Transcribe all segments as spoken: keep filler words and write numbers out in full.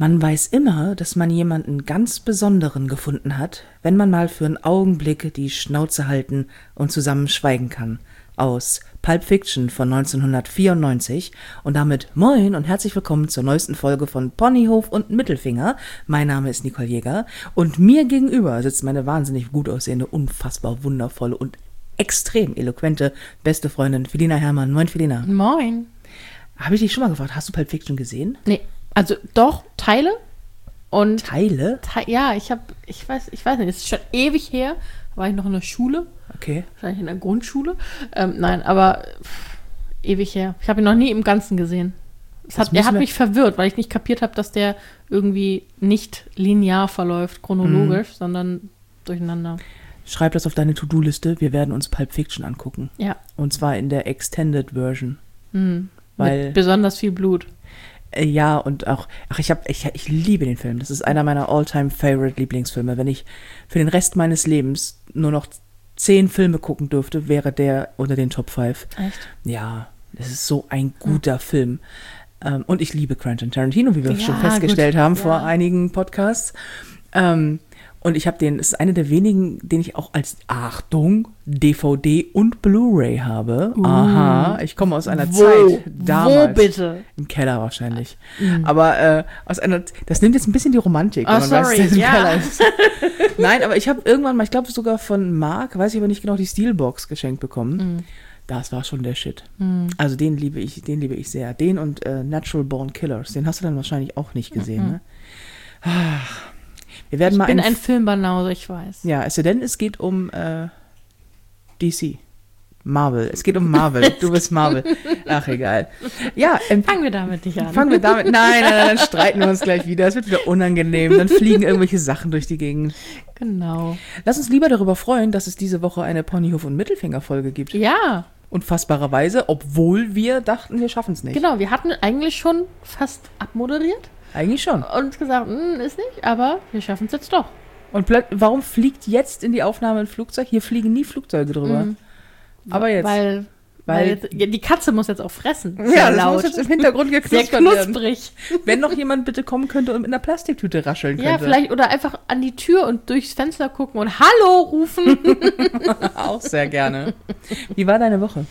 Man weiß immer, dass man jemanden ganz Besonderen gefunden hat, wenn man mal für einen Augenblick die Schnauze halten und zusammen schweigen kann. Aus Pulp Fiction von neunzehnhundertvierundneunzig und damit moin und herzlich willkommen zur neuesten Folge von Ponyhof und Mittelfinger. Mein Name ist Nicole Jäger und mir gegenüber sitzt meine wahnsinnig gut aussehende, unfassbar wundervolle und extrem eloquente beste Freundin Felina Herrmann. Moin Felina. Moin. Habe ich dich schon mal gefragt, hast du Pulp Fiction gesehen? Nee, also doch, Teile. Und Teile? Te- ja, ich habe, ich weiß, ich weiß nicht, es ist schon ewig her, war ich noch in der Schule. Okay. Wahrscheinlich in der Grundschule. Ähm, nein, aber pff, ewig her. Ich habe ihn noch nie im Ganzen gesehen. Es hat, er hat mich verwirrt, weil ich nicht kapiert habe, dass der irgendwie nicht linear verläuft, chronologisch, mhm. sondern durcheinander. Schreib das auf deine To-Do-Liste. Wir werden uns Pulp Fiction angucken. Ja. Und zwar in der Extended Version. Mhm. Weil, Mit besonders viel Blut. Äh, ja, und auch, ach, ich hab, ich, ich liebe den Film. Das ist einer meiner All-Time-Favorite-Lieblingsfilme. Wenn ich für den Rest meines Lebens nur noch zehn Filme gucken dürfte, wäre der unter den Top fünf. Echt? Ja, das ist so ein guter mhm. Film. Ähm, und ich liebe Quentin Tarantino, wie wir ja, schon festgestellt gut. haben ja. vor einigen Podcasts. Ähm, und ich habe den, es ist einer der wenigen, den ich auch als, Achtung, D V D und Blu-ray habe. Uh. Aha, ich komme aus einer Wo? Zeit damals. Wo bitte? Im Keller wahrscheinlich. Mhm. Aber äh, aus einer, das nimmt jetzt ein bisschen die Romantik, wenn oh, man sorry. weiß, dass es im ja. Keller ist. Nein, aber ich habe irgendwann mal, ich glaube sogar von Mark, weiß ich aber nicht genau, die Steelbox geschenkt bekommen. Mhm. Das war schon der Shit. Mhm. Also den liebe ich, den liebe ich sehr. Den und äh, Natural Born Killers, den hast du dann wahrscheinlich auch nicht gesehen, mhm. ne? Ach. Wir werden ich mal bin ein, ein Filmbanause, ich weiß. Ja, es sei denn, es geht um äh, D C. Marvel. Es geht um Marvel. Du bist Marvel. Ach, egal. Ja, ähm, fangen wir damit nicht an. Fangen wir damit. Nein, nein, nein, dann streiten wir uns gleich wieder. Es wird wieder unangenehm. Dann fliegen irgendwelche Sachen durch die Gegend. Genau. Lass uns lieber darüber freuen, dass es diese Woche eine Ponyhof- und Mittelfinger-Folge gibt. Ja. Unfassbarerweise, obwohl wir dachten, wir schaffen es nicht. Genau, wir hatten eigentlich schon fast abmoderiert. Eigentlich schon. Und gesagt, ist nicht, aber wir schaffen es jetzt doch. Und plöt- warum fliegt jetzt in die Aufnahme ein Flugzeug? Hier fliegen nie Flugzeuge drüber. Mhm. Aber jetzt. Weil, weil, weil jetzt, ja, die Katze muss jetzt auch fressen. Ja, das laut. muss jetzt im Hintergrund geknuspert Sehr knusprig. werden. Wenn noch jemand bitte kommen könnte und mit einer Plastiktüte rascheln könnte. Ja, vielleicht, oder einfach an die Tür und durchs Fenster gucken und Hallo rufen. Auch sehr gerne. Wie war deine Woche?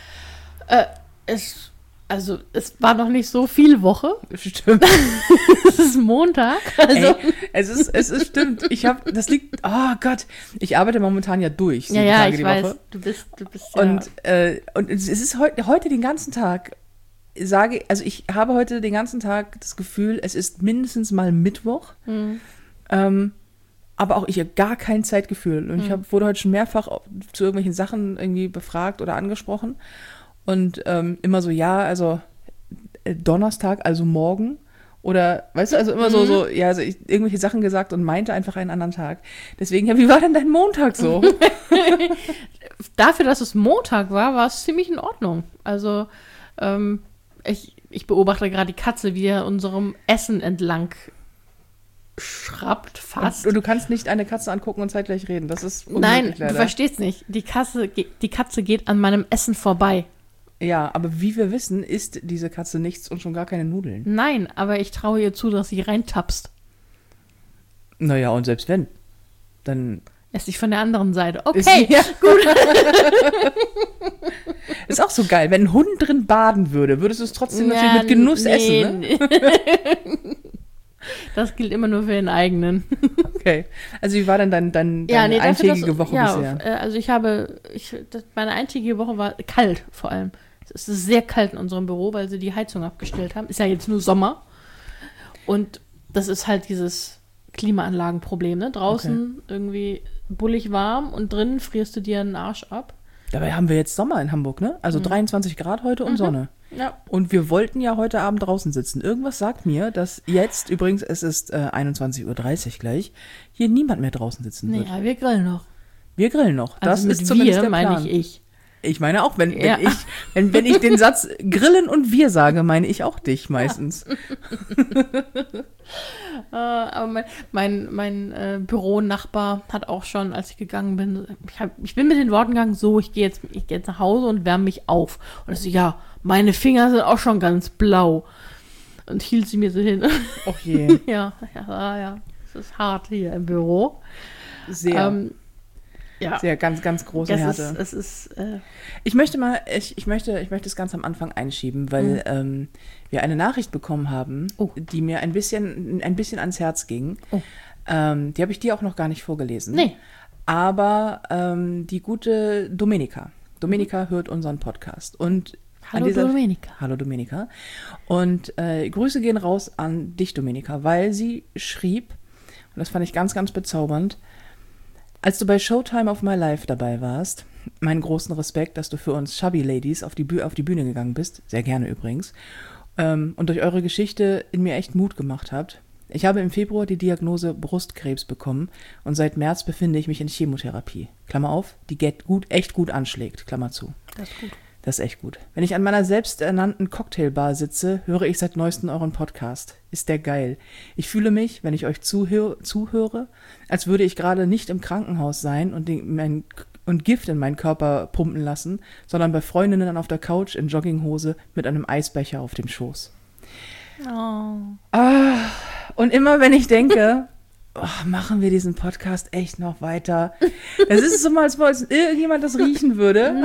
Äh, es... Also, es war noch nicht so viel Woche. Stimmt. Es ist Montag. Also. Ey, es ist, es ist stimmt. Ich habe, das liegt, oh Gott, ich arbeite momentan ja durch. Ja, ja, Tage ich die weiß. Woche. Du bist, du bist ja. Und, äh, und es ist heute, heute den ganzen Tag, sage, also ich habe heute den ganzen Tag das Gefühl, es ist mindestens mal Mittwoch. Mhm. Ähm, aber auch ich habe gar kein Zeitgefühl. Und mhm. ich hab, wurde heute schon mehrfach zu irgendwelchen Sachen irgendwie befragt oder angesprochen. Und ähm, immer so, ja, also äh, Donnerstag, also morgen. Oder, weißt du, also immer mhm. so, so, ja, also ich, irgendwelche Sachen gesagt und meinte einfach einen anderen Tag. Deswegen, ja, wie war denn dein Montag so? Dafür, dass es Montag war, war es ziemlich in Ordnung. Also, ähm, ich, ich beobachte gerade die Katze, wie er unserem Essen entlang schrappt fast. Und, und du kannst nicht eine Katze angucken und zeitgleich reden. Das ist unmöglich. Nein, leider. Du verstehst nicht. Die Katze, die Katze geht an meinem Essen vorbei. Ja, aber wie wir wissen, isst diese Katze nichts und schon gar keine Nudeln. Nein, aber ich traue ihr zu, dass sie reintapst. Naja, und selbst wenn, dann... Esse ich von der anderen Seite. Okay, ist, ja. gut. Ist auch so geil. Wenn ein Hund drin baden würde, würdest du es trotzdem ja, natürlich mit Genuss nee, essen, ne? Nee. Das gilt immer nur für den eigenen. Okay. Also wie war denn dein, dein, deine ja, nee, eintägige das, Woche ja, bisher? Also ich habe, ich, das, meine eintägige Woche war kalt vor allem. Es ist sehr kalt in unserem Büro, weil sie die Heizung abgestellt haben. Ist ja jetzt nur Sommer. Und das ist halt dieses Klimaanlagenproblem, ne? Draußen okay. irgendwie bullig warm und drinnen frierst du dir einen Arsch ab. Dabei haben wir jetzt Sommer in Hamburg, ne? Also mhm. dreiundzwanzig Grad heute und mhm. Sonne. Ja. Und wir wollten ja heute Abend draußen sitzen. Irgendwas sagt mir, dass jetzt, übrigens, es ist äh, einundzwanzig Uhr dreißig gleich, hier niemand mehr draußen sitzen wird. Nee, ja, wir grillen noch. Wir grillen noch. Das also mit ist zumindest wir der Plan. meine ich ich. Ich meine auch, wenn, ja. wenn, ich, wenn, wenn ich den Satz grillen und wir sage, meine ich auch dich meistens. uh, aber mein, mein, mein äh, Büronachbar hat auch schon, als ich gegangen bin, ich, hab, ich bin mit den Worten gegangen, so, ich gehe jetzt, ich geh jetzt nach Hause und wärme mich auf. Und ich so, ja, meine Finger sind auch schon ganz blau. und hielt sie mir so hin. Och je. ja, ja, ja. Es ist hart hier im Büro. Sehr. Ähm, ja. Sehr, ganz, ganz große es Härte. Ist, es ist, äh, ich möchte mal, ich, ich möchte, ich möchte es ganz am Anfang einschieben, weil mhm. ähm, wir eine Nachricht bekommen haben, oh. die mir ein bisschen, ein bisschen ans Herz ging. Oh. Ähm, die habe ich dir auch noch gar nicht vorgelesen. Nee. Aber ähm, die gute Domenica. Domenica mhm. hört unseren Podcast. Und Hallo an dieser, Domenica. Hallo Domenica. Und äh, Grüße gehen raus an dich, Domenica, weil sie schrieb, und das fand ich ganz, ganz bezaubernd, als du bei Showtime of My Life dabei warst, meinen großen Respekt, dass du für uns Chubby Ladies auf die, Büh- auf die Bühne gegangen bist, sehr gerne übrigens, ähm, und durch eure Geschichte in mir echt Mut gemacht habt. Ich habe im Februar die Diagnose Brustkrebs bekommen und seit März befinde ich mich in Chemotherapie. Klammer auf, die get gut, echt gut anschlägt, Klammer zu. Das ist gut. Das ist echt gut. Wenn ich an meiner selbsternannten Cocktailbar sitze, höre ich seit neuestem euren Podcast. Ist der geil. Ich fühle mich, wenn ich euch zuhör, zuhöre, als würde ich gerade nicht im Krankenhaus sein und, den, mein, und Gift in meinen Körper pumpen lassen, sondern bei Freundinnen auf der Couch in Jogginghose mit einem Eisbecher auf dem Schoß. Oh. Ah, und immer wenn ich denke, oh, machen wir diesen Podcast echt noch weiter. Es ist so mal, als ob irgendjemand das riechen würde.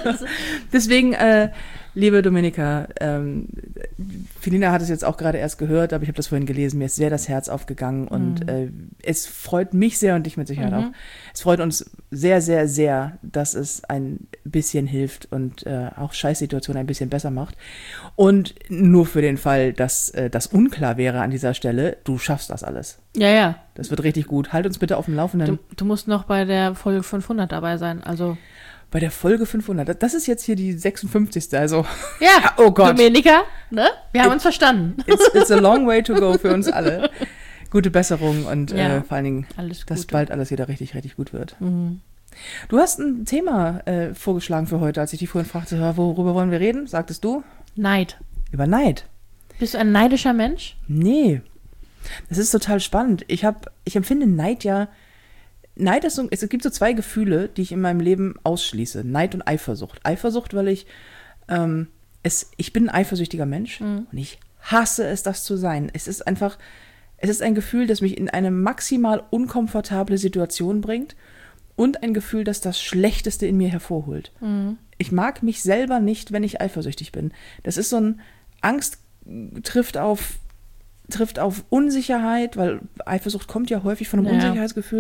Deswegen, äh, liebe Domenica, ähm, Felina hat es jetzt auch gerade erst gehört, aber ich habe das vorhin gelesen, mir ist sehr das Herz aufgegangen und mhm. äh, es freut mich sehr und dich mit Sicherheit mhm. auch. Es freut uns sehr, sehr, sehr, dass es ein bisschen hilft und äh, auch Scheißsituationen ein bisschen besser macht. Und nur für den Fall, dass äh, das unklar wäre an dieser Stelle, du schaffst das alles. Ja, ja. Das wird richtig gut. Halt uns bitte auf dem Laufenden. Du, du musst noch bei der Folge fünfhundert dabei sein, also... Bei der Folge fünfhundert. Das ist jetzt hier die sechsundfünfzigste. Also, ja, oh Gott. Domenica, ne? Wir haben It, uns verstanden. It's, it's a long way to go für uns alle. Gute Besserung und ja, äh, vor allen Dingen, alles dass Gute. bald alles wieder richtig, richtig gut wird. Mhm. Du hast ein Thema äh, vorgeschlagen für heute, als ich dich vorhin fragte, worüber wollen wir reden? Sagtest du? Neid. Über Neid. Bist du ein neidischer Mensch? Nee. Das ist total spannend. Ich, hab, ich empfinde Neid ja... Neid ist so, es gibt so zwei Gefühle, die ich in meinem Leben ausschließe. Neid und Eifersucht. Eifersucht, weil ich, ähm, es, ich bin ein eifersüchtiger Mensch mhm. und ich hasse es, das zu sein. Es ist einfach, es ist ein Gefühl, das mich in eine maximal unkomfortable Situation bringt und ein Gefühl, das das Schlechteste in mir hervorholt. Mhm. Ich mag mich selber nicht, wenn ich eifersüchtig bin. Das ist so ein, Angst trifft auf, trifft auf Unsicherheit, weil Eifersucht kommt ja häufig von einem ja. Unsicherheitsgefühl.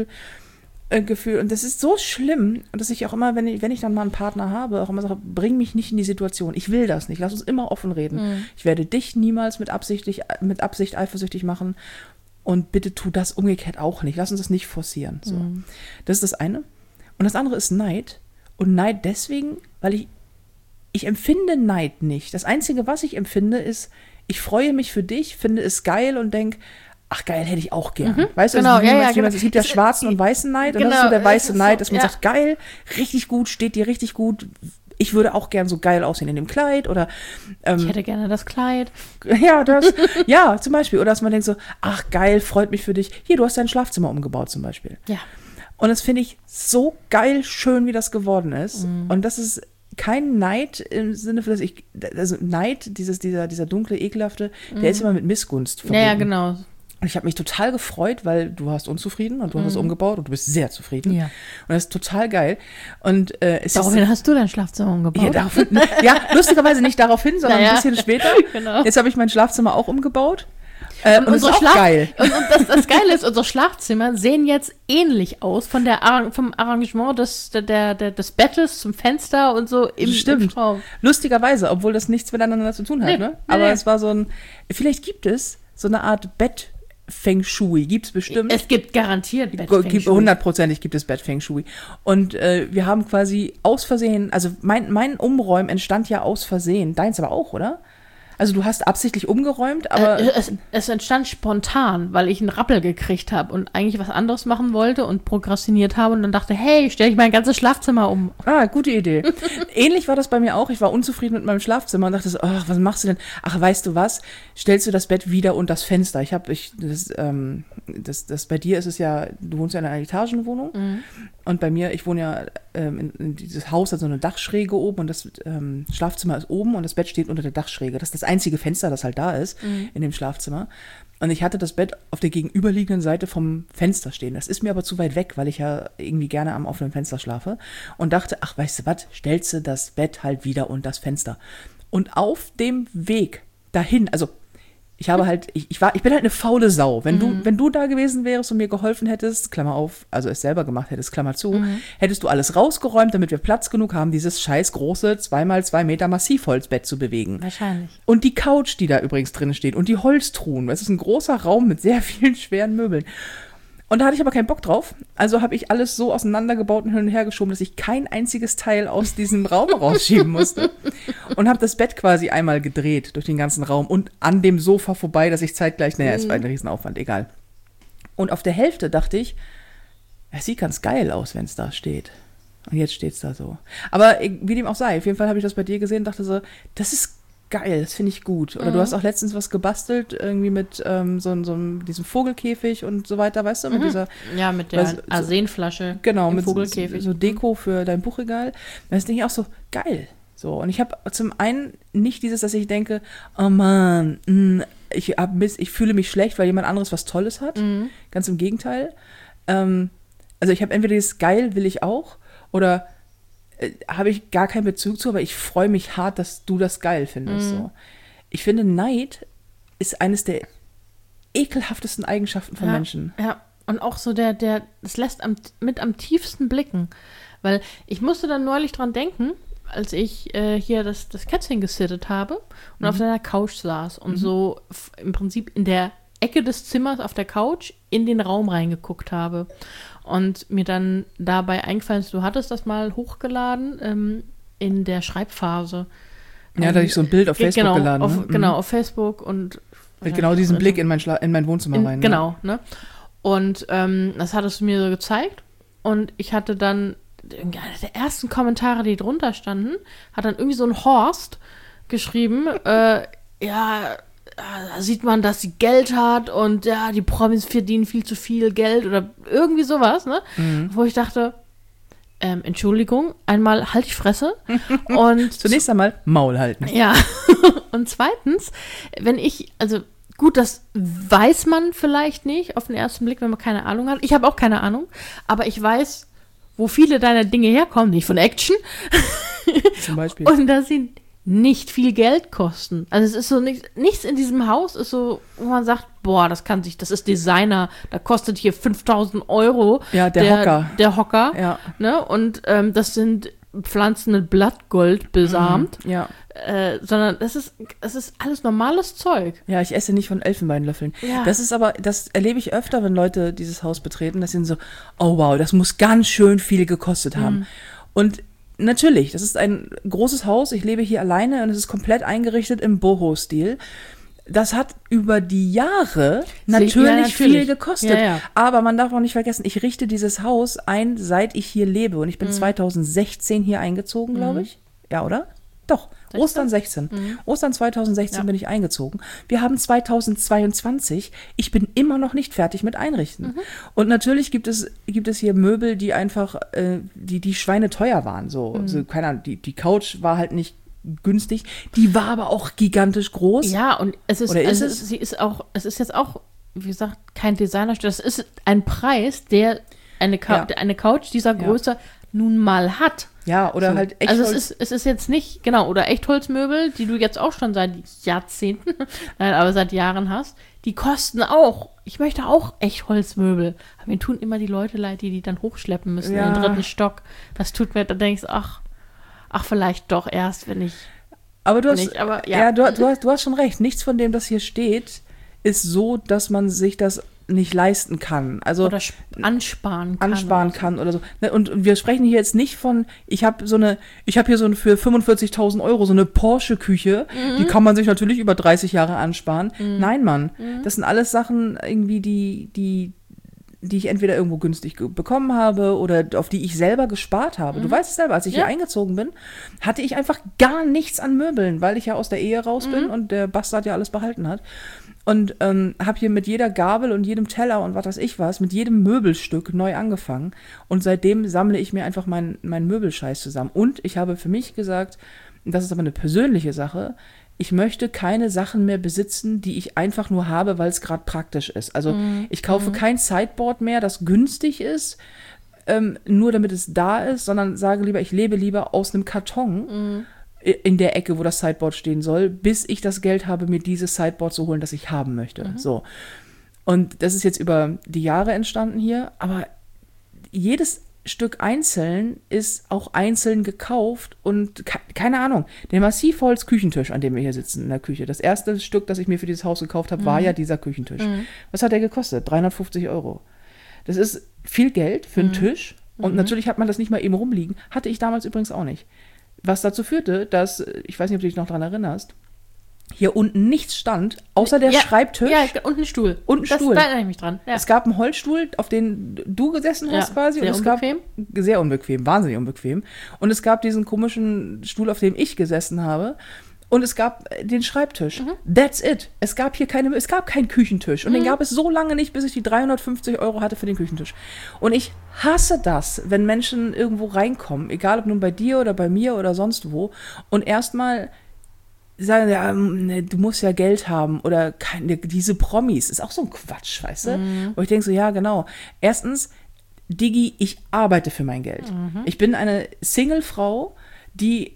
Gefühl. Und das ist so schlimm, dass ich auch immer, wenn ich, wenn ich dann mal einen Partner habe, auch immer sage, bring mich nicht in die Situation. Ich will das nicht. Lass uns immer offen reden. Mhm. Ich werde dich niemals mit, absichtlich, mit Absicht eifersüchtig machen. Und bitte tu das umgekehrt auch nicht. Lass uns das nicht forcieren. So. Mhm. Das ist das eine. Und das andere ist Neid. Und Neid deswegen, weil ich, ich empfinde Neid nicht. Das Einzige, was ich empfinde, ist, ich freue mich für dich, finde es geil und denke, ach geil, hätte ich auch gern. Mhm, weißt du, genau, also, ja, ja, ja, genau. Es gibt ja schwarzen und weißen Neid genau, und das ist so der weiße so, Neid, dass man ja. sagt, geil, richtig gut, steht dir richtig gut. Ich würde auch gern so geil aussehen in dem Kleid oder ähm, ich hätte gerne das Kleid. Ja, das, ja, zum Beispiel. Oder dass man denkt so, ach geil, freut mich für dich. Hier, du hast dein Schlafzimmer umgebaut zum Beispiel. Ja. Und das finde ich so geil schön, wie das geworden ist. Mhm. Und das ist kein Neid im Sinne für das ich, also Neid, dieses, dieser, dieser dunkle, ekelhafte, mhm. der ist immer mit Missgunst verbunden. Ja, ja, genau. Und ich habe mich total gefreut, weil du warst unzufrieden und du mhm. hast es umgebaut und du bist sehr zufrieden. Ja. Und das ist total geil. Und äh, es daraufhin ist, hast du dein Schlafzimmer umgebaut? Ja, daraufhin, ja lustigerweise nicht daraufhin, sondern naja. ein bisschen später. Genau. Jetzt habe ich mein Schlafzimmer auch umgebaut. Äh, und, und unsere ist auch Schlaf- geil. Und, und das, das Geile ist, unsere Schlafzimmer sehen jetzt ähnlich aus von der Ar- vom Arrangement des, der, der, des Bettes zum Fenster und so im, Stimmt. im Raum. Lustigerweise, obwohl das nichts miteinander zu tun hat. Nee, ne? nee, Aber nee. es war so ein, vielleicht gibt es so eine Art Bett Feng Shui, gibt es bestimmt. Es gibt garantiert Bett Feng Shui. Hundertprozentig gibt es Bett Feng Shui. Und äh, wir haben quasi aus Versehen, also mein, mein Umräumen entstand ja aus Versehen, deins aber auch, oder? Also du hast absichtlich umgeräumt, aber... Äh, es, es entstand spontan, weil ich einen Rappel gekriegt habe und eigentlich was anderes machen wollte und prokrastiniert habe und dann dachte, hey, stelle ich mein ganzes Schlafzimmer um. Ah, gute Idee. Ähnlich war das bei mir auch. Ich war unzufrieden mit meinem Schlafzimmer und dachte so, ach, was machst du denn? Ach, weißt du was? Stellst du das Bett wieder unter das Fenster? Ich habe, ich, das, ähm, das, das bei dir ist es ja, du wohnst ja in einer Etagenwohnung. Mhm. Und bei mir, ich wohne ja ähm, in, in dieses Haus hat so eine Dachschräge oben und das ähm, Schlafzimmer ist oben und das Bett steht unter der Dachschräge. Das ist das einzige Fenster, das halt da ist mhm. in dem Schlafzimmer. Und ich hatte das Bett auf der gegenüberliegenden Seite vom Fenster stehen. Das ist mir aber zu weit weg, weil ich ja irgendwie gerne am offenen Fenster schlafe. Und dachte, ach, weißt du was, stellst du das Bett halt wieder unter das Fenster. Und auf dem Weg dahin, also ich habe halt, ich, ich war, ich bin halt eine faule Sau. Wenn mhm. du, wenn du da gewesen wärst und mir geholfen hättest, Klammer auf, also es selber gemacht hättest, Klammer zu, mhm. hättest du alles rausgeräumt, damit wir Platz genug haben, dieses scheiß große zwei mal zwei Meter Massivholzbett zu bewegen. Wahrscheinlich. Und die Couch, die da übrigens drin steht und die Holztruhen. Das ist ein großer Raum mit sehr vielen schweren Möbeln. Und da hatte ich aber keinen Bock drauf. Also habe ich alles so auseinandergebaut und hin und her geschoben, dass ich kein einziges Teil aus diesem Raum rausschieben musste. Und habe das Bett quasi einmal gedreht durch den ganzen Raum und an dem Sofa vorbei, dass ich zeitgleich, naja, es war ein Riesenaufwand, egal. Und auf der Hälfte dachte ich, es sieht ganz geil aus, wenn es da steht. Und jetzt steht es da so. Aber wie dem auch sei, auf jeden Fall habe ich das bei dir gesehen und dachte so, das ist geil, das finde ich gut. Oder mhm. du hast auch letztens was gebastelt, irgendwie mit ähm, so, so diesem Vogelkäfig und so weiter, weißt du? Mit mhm. dieser, ja, mit der weißt, Arsenflasche genau, im mit Vogelkäfig. So, so Deko für dein Buchregal. Das denke ich auch so, geil. So, und ich habe zum einen nicht dieses, dass ich denke, oh Mann, mh, ich, hab, ich fühle mich schlecht, weil jemand anderes was Tolles hat. Mhm. Ganz im Gegenteil. Ähm, also ich habe entweder dieses geil will ich auch oder habe ich gar keinen Bezug zu, aber ich freue mich hart, dass du das geil findest. Mhm. So. Ich finde, Neid ist eines der ekelhaftesten Eigenschaften von ja, Menschen. Ja, und auch so der, der, das lässt am, mit am tiefsten blicken. Weil ich musste dann neulich dran denken, als ich äh, hier das, das Kätzchen gesittet habe und mhm. auf seiner Couch saß und mhm. so f- im Prinzip in der Ecke des Zimmers auf der Couch in den Raum reingeguckt habe. Und mir dann dabei eingefallen ist, du hattest das mal hochgeladen ähm, in der Schreibphase. Ja, da hatte ich so ein Bild auf Facebook genau, geladen. Auf, ne? Genau, mhm. auf Facebook und mit genau diesen also, Blick in mein, Schla- in mein Wohnzimmer in, rein. Genau, ne? ne? Und ähm, das hattest du mir so gezeigt. Und ich hatte dann, einer der ersten Kommentare, die drunter standen, hat dann irgendwie so ein Horst geschrieben, äh, ja, da sieht man, dass sie Geld hat und ja, die Promis verdienen viel zu viel Geld oder irgendwie sowas, ne? Mhm. Wo ich dachte, ähm, Entschuldigung, einmal halt die Fresse und zunächst einmal Maul halten. Ja, und zweitens, wenn ich, also gut, das weiß man vielleicht nicht auf den ersten Blick, wenn man keine Ahnung hat. Ich habe auch keine Ahnung, aber ich weiß, wo viele deiner Dinge herkommen, nicht von Action. Zum Beispiel. Und da sind nicht viel Geld kosten. Also es ist so nichts, nichts in diesem Haus ist so, wo man sagt, boah, das kann sich, das ist Designer, da kostet hier fünftausend Euro. Ja, der, der Hocker. Der Hocker, ja. Ne? Und ähm, das sind Pflanzen mit Blattgold besamt. Mhm, ja. Äh, sondern das ist, das ist alles normales Zeug. Ja, ich esse nicht von Elfenbeinlöffeln. Ja. Das ist aber, das erlebe ich öfter, wenn Leute dieses Haus betreten, dass sie so, oh wow, das muss ganz schön viel gekostet haben. Mhm. Und natürlich, das ist ein großes Haus, ich lebe hier alleine und es ist komplett eingerichtet im Boho-Stil. Das hat über die Jahre natürlich, ja, natürlich. viel gekostet. Ja, ja. Aber man darf auch nicht vergessen, ich richte dieses Haus ein, seit ich hier lebe. Und ich bin mhm. zweitausendsechzehn hier eingezogen, glaube ich. Mhm. Ja, oder? Doch, sechzehn? Ostern sechzehn. Mhm. Ostern zweitausendsechzehn ja. bin ich eingezogen. Wir haben zweitausendzweiundzwanzig. Ich bin immer noch nicht fertig mit Einrichten. Mhm. Und natürlich gibt es, gibt es hier Möbel, die einfach, äh, die, die schweineteuer waren. So, mhm. so, keine Ahnung, die, die Couch war halt nicht günstig. Die war aber auch gigantisch groß. Ja, und es ist, Oder ist also es? sie ist auch, es ist jetzt auch, wie gesagt, kein Designerstück. Das ist ein Preis, der eine, Ka- ja. eine Couch dieser Größe ja. nun mal hat. Ja, oder so. Halt Echtholz. Also es ist, es ist jetzt nicht, genau, oder Echtholzmöbel, die du jetzt auch schon seit Jahrzehnten, nein, aber seit Jahren hast, die kosten auch. Ich möchte auch Echtholzmöbel. Aber mir tun immer die Leute leid, die die dann hochschleppen müssen ja. in den dritten Stock. Das tut mir, da denkst du, ach, ach, vielleicht doch erst, wenn ich. Aber du hast, nicht, aber, ja. ja, du, du, hast, du hast schon recht. Nichts von dem, das hier steht, ist so, dass man sich das nicht leisten kann. Also oder ansparen kann. Ansparen oder kann oder so. Und, und wir sprechen hier jetzt nicht von, ich habe so eine, ich habe hier so eine für fünfundvierzigtausend Euro so eine Porsche-Küche, mhm. die kann man sich natürlich über dreißig Jahre ansparen. Mhm. Nein, Mann. Mhm. Das sind alles Sachen irgendwie, die, die, die ich entweder irgendwo günstig ge- bekommen habe oder auf die ich selber gespart habe. Mhm. Du weißt es selber, als ich ja. hier eingezogen bin, hatte ich einfach gar nichts an Möbeln, weil ich ja aus der Ehe raus mhm. bin und der Bastard ja alles behalten hat. Und ähm, habe hier mit jeder Gabel und jedem Teller und was weiß ich was, mit jedem Möbelstück neu angefangen. Und seitdem sammle ich mir einfach meinen mein Möbelscheiß zusammen. Und ich habe für mich gesagt, das ist aber eine persönliche Sache, ich möchte keine Sachen mehr besitzen, die ich einfach nur habe, weil es gerade praktisch ist. Also mm, ich kaufe mm. kein Sideboard mehr, das günstig ist, ähm, nur damit es da ist, sondern sage lieber, ich lebe lieber aus einem Karton mm. in der Ecke, wo das Sideboard stehen soll, bis ich das Geld habe, mir dieses Sideboard zu holen, das ich haben möchte. Mm. So. Und das ist jetzt über die Jahre entstanden hier, aber jedes Stück einzeln ist auch einzeln gekauft und ke- keine Ahnung, der Massivholz-Küchentisch, an dem wir hier sitzen in der Küche. Das erste Stück, das ich mir für dieses Haus gekauft habe, mhm. war ja dieser Küchentisch. Mhm. Was hat der gekostet? dreihundertfünfzig Euro. Das ist viel Geld für einen mhm. Tisch und mhm. natürlich hat man das nicht mal eben rumliegen. Hatte ich damals übrigens auch nicht. Was dazu führte, dass, ich weiß nicht, ob du dich noch daran erinnerst, hier unten nichts stand, außer der ja, Schreibtisch. Ja, und ein Stuhl. Und ein das, Stuhl. Da erinnere ich mich dran. Ja. Es gab einen Holzstuhl, auf den du gesessen hast ja, quasi. Sehr und es unbequem. Gab, sehr unbequem, wahnsinnig unbequem. Und es gab diesen komischen Stuhl, auf dem ich gesessen habe. Und es gab den Schreibtisch. Mhm. That's it. Es gab hier keine, es gab keinen Küchentisch. Und mhm. den gab es so lange nicht, bis ich die dreihundertfünfzig Euro hatte für den Küchentisch. Und ich hasse das, wenn Menschen irgendwo reinkommen, egal ob nun bei dir oder bei mir oder sonst wo, und erstmal sagen, ja, du musst ja Geld haben oder keine, diese Promis, ist auch so ein Quatsch, weißt du? Mhm. Wo ich denke so, ja, genau. Erstens, Digi, ich arbeite für mein Geld. Mhm. Ich bin eine Single-Frau, die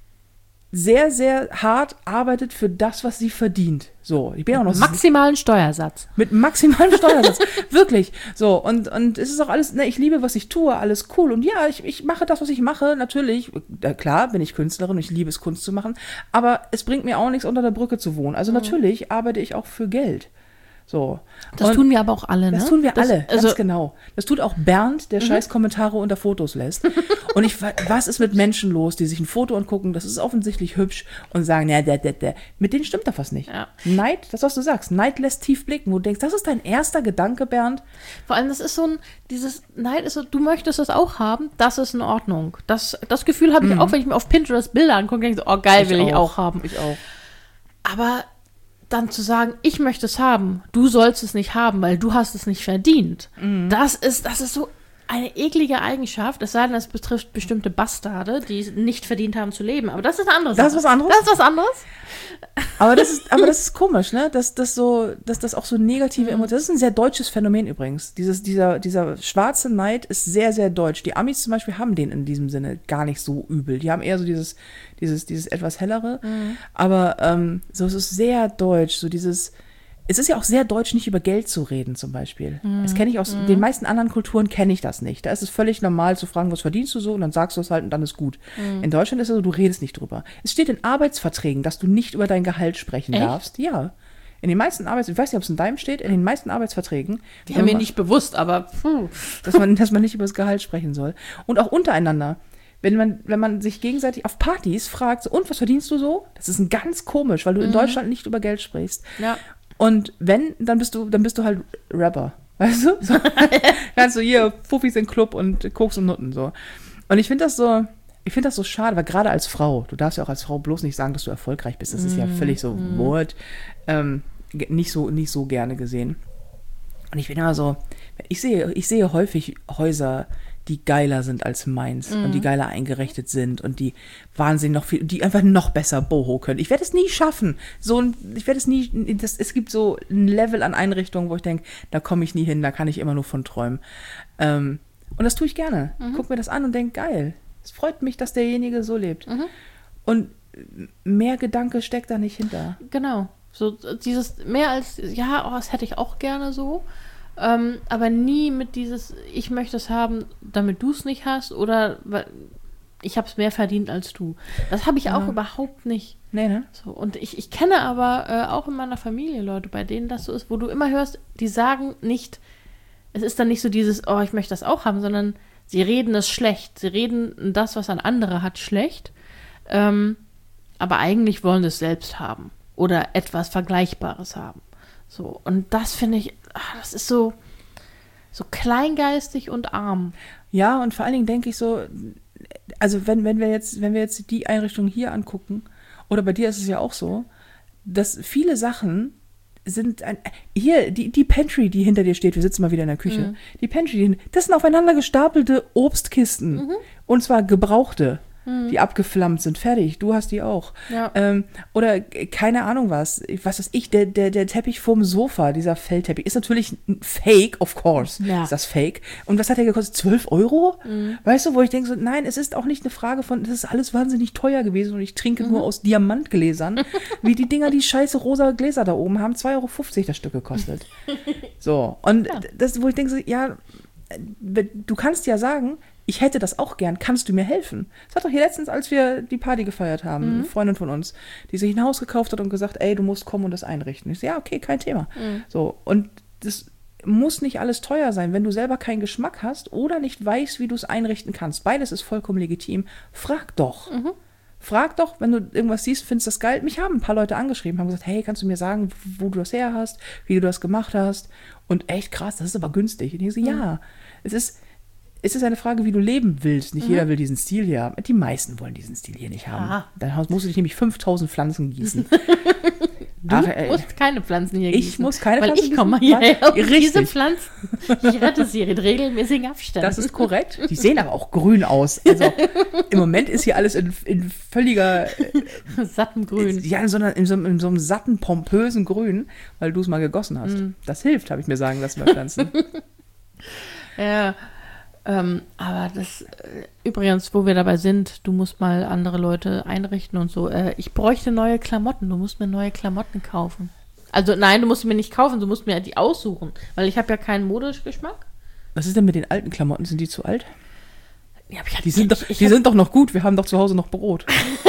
sehr, sehr hart arbeitet für das, was sie verdient. So, ich bin auch noch mit maximalen Steuersatz. Mit maximalem Steuersatz. Wirklich. So, und, und es ist auch alles, ne, ich liebe, was ich tue, alles cool. Und ja, ich, ich mache das, was ich mache, natürlich. Ja, klar, bin ich Künstlerin und ich liebe es, Kunst zu machen. Aber es bringt mir auch nichts, unter der Brücke zu wohnen. Also mhm. natürlich arbeite ich auch für Geld. So. Das und tun wir aber auch alle, ne? Das tun wir das, alle, also ganz genau. Das tut auch Bernd, der mhm. scheiß Kommentare unter Fotos lässt. Und ich, was ist mit Menschen los, die sich ein Foto angucken, das ist offensichtlich hübsch und sagen, ja, der, der, der. Mit denen stimmt doch was nicht. Ja. Neid, das was du sagst, Neid lässt tief blicken, wo du denkst, das ist dein erster Gedanke, Bernd. Vor allem, das ist so ein, dieses Neid ist so, du möchtest das auch haben, das ist in Ordnung. Das, das Gefühl habe ich mhm. auch, wenn ich mir auf Pinterest Bilder angucke, denke ich so, oh geil, ich will auch. ich auch haben. Ich auch. Aber dann zu sagen, ich möchte es haben, du sollst es nicht haben, weil du hast es nicht verdient. Mhm. Das ist, das ist so eine eklige Eigenschaft, es sei denn, es betrifft bestimmte Bastarde, die es nicht verdient haben zu leben. Aber das ist eine andere Sache. Das ist was anderes? Das ist was anderes. Aber das ist, aber das ist komisch, ne? Dass das so, dass das auch so negative Emotionen. Das ist ein sehr deutsches Phänomen übrigens. Dieses, dieser, dieser schwarze Neid ist sehr, sehr deutsch. Die Amis zum Beispiel haben den in diesem Sinne gar nicht so übel. Die haben eher so dieses, dieses, dieses etwas hellere. Mhm. Aber ähm, so es ist sehr deutsch. So dieses. Es ist ja auch sehr deutsch, nicht über Geld zu reden, zum Beispiel. Mhm. Das kenne ich aus mhm. den meisten anderen Kulturen, kenne ich das nicht. Da ist es völlig normal zu fragen, was verdienst du so? Und dann sagst du es halt und dann ist gut. Mhm. In Deutschland ist es so, du redest nicht drüber. Es steht in Arbeitsverträgen, dass du nicht über dein Gehalt sprechen Echt? darfst. Ja. In den meisten Arbeits... Ich weiß nicht, ob es in deinem steht. In den meisten Arbeitsverträgen... Die haben mir nicht bewusst, aber... Puh. Dass man, dass man nicht über das Gehalt sprechen soll. Und auch untereinander. Wenn man, wenn man sich gegenseitig auf Partys fragt, so, und was verdienst du so? Das ist ein ganz komisch, weil du in Deutschland nicht über Geld sprichst. Ja. Und wenn, dann bist du, dann bist du halt Rapper, weißt du? So, kannst du hier Fuffis im Club und Koks und Nutten, so. Und ich finde das so, ich finde das so schade, weil gerade als Frau, du darfst ja auch als Frau bloß nicht sagen, dass du erfolgreich bist. Das mm. ist ja völlig so, mm. Wort, ähm, nicht so, nicht so gerne gesehen. Und ich bin immer so, ich sehe, ich sehe häufig Häuser, die geiler sind als meins mhm. und die geiler eingerichtet sind und die wahnsinnig noch viel, die einfach noch besser Boho können. Ich werde es nie schaffen. So ein, ich werde es nie, das, es gibt so ein Level an Einrichtungen, wo ich denke, da komme ich nie hin, da kann ich immer nur von träumen. Ähm, und das tue ich gerne. Mhm. Ich gucke mir das an und denke, geil. Es freut mich, dass derjenige so lebt. Mhm. Und mehr Gedanke steckt da nicht hinter. Genau. So dieses, mehr als, ja, oh, das hätte ich auch gerne so. Ähm, aber nie mit dieses, ich möchte es haben, damit du es nicht hast oder ich habe es mehr verdient als du. Das habe ich ja. auch überhaupt nicht. Nee, ne? So, und ich, ich kenne aber äh, auch in meiner Familie Leute, bei denen das so ist, wo du immer hörst, die sagen nicht, es ist dann nicht so dieses, oh, ich möchte das auch haben, sondern sie reden es schlecht. Sie reden das, was ein anderer hat, schlecht. Ähm, aber eigentlich wollen sie es selbst haben oder etwas Vergleichbares haben. So, und das finde ich, ach, das ist so, So kleingeistig und arm. Ja, und vor allen Dingen denke ich so, also wenn, wenn wir jetzt, wenn wir jetzt die Einrichtung hier angucken, oder bei dir ist es ja auch so, dass viele Sachen sind, ein, hier, die, die Pantry, die hinter dir steht, wir sitzen mal wieder in der Küche, Mhm. die Pantry, die, das sind aufeinander gestapelte Obstkisten, Mhm. und zwar gebrauchte, Mhm. die abgeflammt sind, fertig, du hast die auch. Ja. Ähm, oder äh, keine Ahnung was, was weiß ich, der, der, der Teppich vorm Sofa, dieser Fellteppich, ist natürlich ein Fake, of course, Ja. ist das Fake. Und was hat der gekostet? zwölf Euro? Mhm. Weißt du, wo ich denke so, nein, es ist auch nicht eine Frage von, das ist alles wahnsinnig teuer gewesen und ich trinke nur aus Diamantgläsern, wie die Dinger, die scheiße rosa Gläser da oben haben, zwei Euro fünfzig das Stück gekostet. So, und Ja. das, wo ich denke so, ja, du kannst ja sagen, ich hätte das auch gern, kannst du mir helfen? Das hat doch hier letztens, als wir die Party gefeiert haben, Mhm. eine Freundin von uns, die sich ein Haus gekauft hat und gesagt, ey, du musst kommen und das einrichten. Ich so, ja, okay, kein Thema. Mhm. So, und das muss nicht alles teuer sein, wenn du selber keinen Geschmack hast oder nicht weißt, wie du es einrichten kannst. Beides ist vollkommen legitim. Frag doch. Mhm. Frag doch, wenn du irgendwas siehst, findest das geil. Mich haben ein paar Leute angeschrieben, haben gesagt, hey, kannst du mir sagen, wo du das her hast, wie du das gemacht hast? Und echt krass, das ist aber günstig. Und ich so, ja, es ist, es ist eine Frage, wie du leben willst. Nicht Mhm. jeder will diesen Stil hier haben. Die meisten wollen diesen Stil hier nicht haben. Ja. Dann musst du dich nämlich fünftausend Pflanzen gießen. Du Ach, ey. musst keine Pflanzen hier Ich gießen. muss keine weil Pflanzen ich komme gießen? hierher und Richtig. diese Pflanzen, ich rette sie in regelmäßigen Abständen. Das ist korrekt. Die sehen aber auch grün aus. Also im Moment ist hier alles in, in völliger, satten Grün. ja, in so, einer, in, so, in so einem satten, pompösen Grün, weil du es mal gegossen hast. Mhm. Das hilft, habe ich mir sagen lassen bei Pflanzen. Ja, ähm, aber das, äh, übrigens, wo wir dabei sind, du musst mal andere Leute einrichten und so. Äh, ich bräuchte neue Klamotten, du musst mir neue Klamotten kaufen. Also nein, du musst sie mir nicht kaufen, du musst mir die aussuchen, weil ich habe ja keinen Modegeschmack. Was ist denn mit den alten Klamotten? Sind die zu alt? Ja, aber, ich, Die sind, ich, doch, ich, die hab- sind doch noch gut. Wir haben doch zu Hause noch Brot.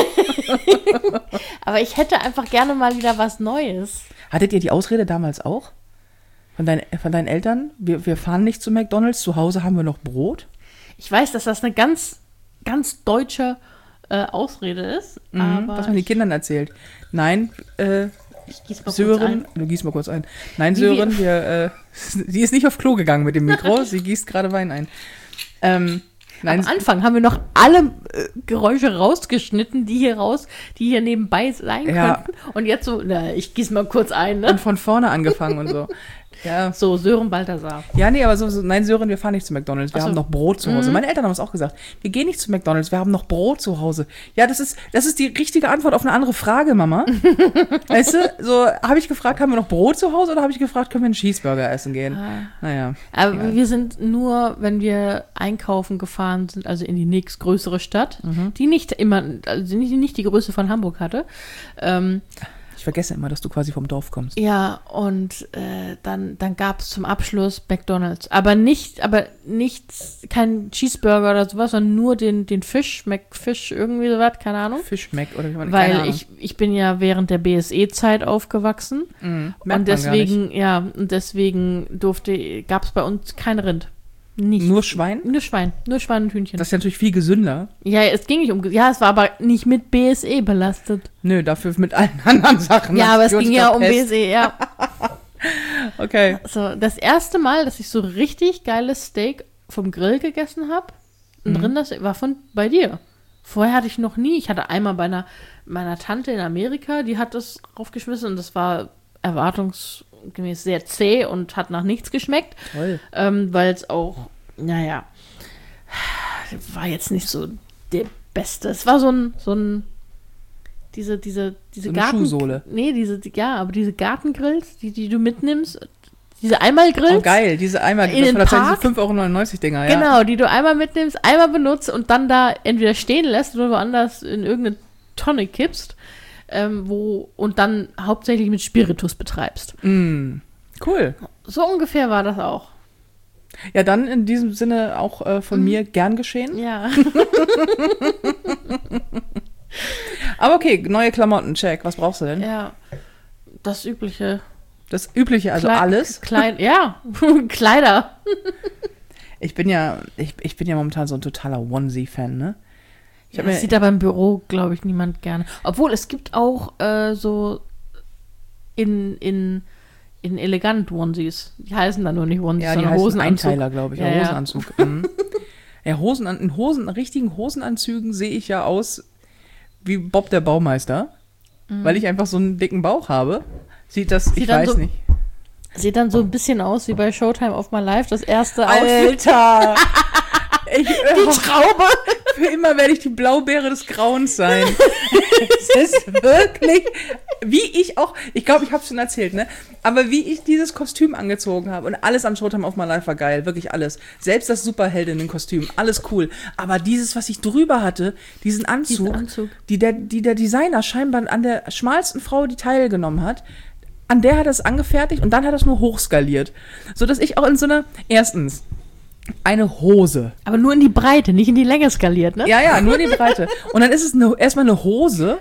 aber ich hätte einfach gerne mal wieder was Neues. Hattet ihr die Ausrede damals auch? Von, dein, von deinen Eltern? Wir, wir fahren nicht zu McDonald's, zu Hause haben wir noch Brot? Ich weiß, dass das eine ganz, ganz deutsche äh, Ausrede ist, Mhm, aber was man den Kindern erzählt. Nein, äh, ich gieß mal kurz Sören, ein. du gießt mal kurz ein. Nein, Wie Sören, wir, äh, sie ist nicht aufs Klo gegangen mit dem Mikro, sie gießt gerade Wein ein. Ähm, nein, Am Anfang haben wir noch alle äh, Geräusche rausgeschnitten, die hier raus, die hier nebenbei sein Ja. könnten. Und jetzt so, na, ich gieß mal kurz ein, ne? und von vorne angefangen und so. Ja. So, Sören Balthasar. Ja, nee, aber so, so, nein, Sören, wir fahren nicht zu McDonald's, wir Ach so. haben noch Brot zu Hause. Mhm. Meine Eltern haben es auch gesagt. Wir gehen nicht zu McDonald's, wir haben noch Brot zu Hause. Ja, das ist, das ist die richtige Antwort auf eine andere Frage, Mama. Weißt du, so, habe ich gefragt, haben wir noch Brot zu Hause oder habe ich gefragt, können wir einen Cheeseburger essen gehen? Ah. Naja. Aber Egal. wir sind nur, wenn wir einkaufen gefahren sind, also in die nächstgrößere Stadt, Mhm. die nicht immer, also nicht, nicht die Größe von Hamburg hatte. Ähm, Ich vergesse immer, dass du quasi vom Dorf kommst. ja, und äh, dann, dann gab es zum Abschluss McDonald's. Aber nicht, aber nichts, kein Cheeseburger oder sowas, sondern nur den, den Fisch, McFish, irgendwie sowas, keine Ahnung. Fischmeck oder wie man keine Weil Ahnung. ich, ich bin ja während der B S E-Zeit aufgewachsen. Mhm. Merkt Und man gar deswegen, ja, und deswegen durfte, gab es bei uns kein Rind. Nicht. Nur Schwein? Nur Schwein. Nur Schwein und Hühnchen. Das ist ja natürlich viel gesünder. ja, es ging nicht um. Ja, es war aber nicht mit B S E belastet. Nö, dafür mit allen anderen Sachen. Ja, aber es ging ja um Pest. B S E, ja. Okay. So, das erste Mal, dass ich so richtig geiles Steak vom Grill gegessen habe, ein Mhm. Rindersteak, war von bei dir. Vorher hatte ich noch nie. Ich hatte einmal bei einer, meiner Tante in Amerika, die hat das raufgeschmissen und das war erwartungsgemäß sehr zäh und hat nach nichts geschmeckt. Toll. Ähm, weil es auch, naja, war jetzt nicht so der Beste. Es war so ein, so ein, diese, diese, diese So eine Garten... Schuhsohle. Nee, diese, ja, aber diese Gartengrills, die, die du mitnimmst, diese Einmalgrills. Oh, geil. Diese einmal, In das den war tatsächlich Park? diese fünf Euro neunundneunzig Dinger, ja. Genau, die du einmal mitnimmst, einmal benutzt und dann da entweder stehen lässt oder woanders in irgendeine Tonne kippst, ähm, wo, und dann hauptsächlich mit Spiritus betreibst. Mm, cool. So ungefähr war das auch. Ja, dann in diesem Sinne auch äh, von Mhm. mir gern geschehen. Ja. Aber okay, neue Klamotten, check. Was brauchst du denn? Ja. Das übliche. Das Übliche, also Klei- alles. Kleid, ja, Kleider. Ich bin ja, ich, ich bin ja momentan so ein totaler Onesie-Fan, ne? Ich Ja, hab mir, das sieht aber im Büro, glaube ich, niemand gerne. Obwohl, es gibt auch äh, so in, in in elegant Onesies. Die heißen dann nur nicht Onesies, Ja, die sondern heißen Hosenanzug. Einteiler, glaube ich. Ja, Ja, ja. Hosenanzug. Mhm. Ja, Hosen, in Hosen, in richtigen Hosenanzügen sehe ich ja aus wie Bob der Baumeister. Weil ich einfach so einen dicken Bauch habe. Sieht das, ich dann weiß so- nicht. Sieht dann so ein bisschen aus wie bei Showtime of My Life, das erste Alter! Ich, Die Traube! Für immer werde ich die Blaubeere des Grauens sein. Es ist wirklich, wie ich auch, ich glaube, ich habe es schon erzählt, ne? Aber wie ich dieses Kostüm angezogen habe und alles an Showtime of My Life war geil, wirklich alles. Selbst das Superheldinnen-Kostüm, alles cool. Aber dieses, was ich drüber hatte, diesen Anzug, Diesen Anzug. Die, der, die der Designer scheinbar an der schmalsten Frau, die teilgenommen hat, an der hat er es angefertigt und dann hat er es nur hochskaliert. Sodass ich auch in so einer, erstens, eine Hose. Aber nur in die Breite, nicht in die Länge skaliert, ne? Ja, ja, nur die Breite. Und dann ist es eine, erstmal eine Hose,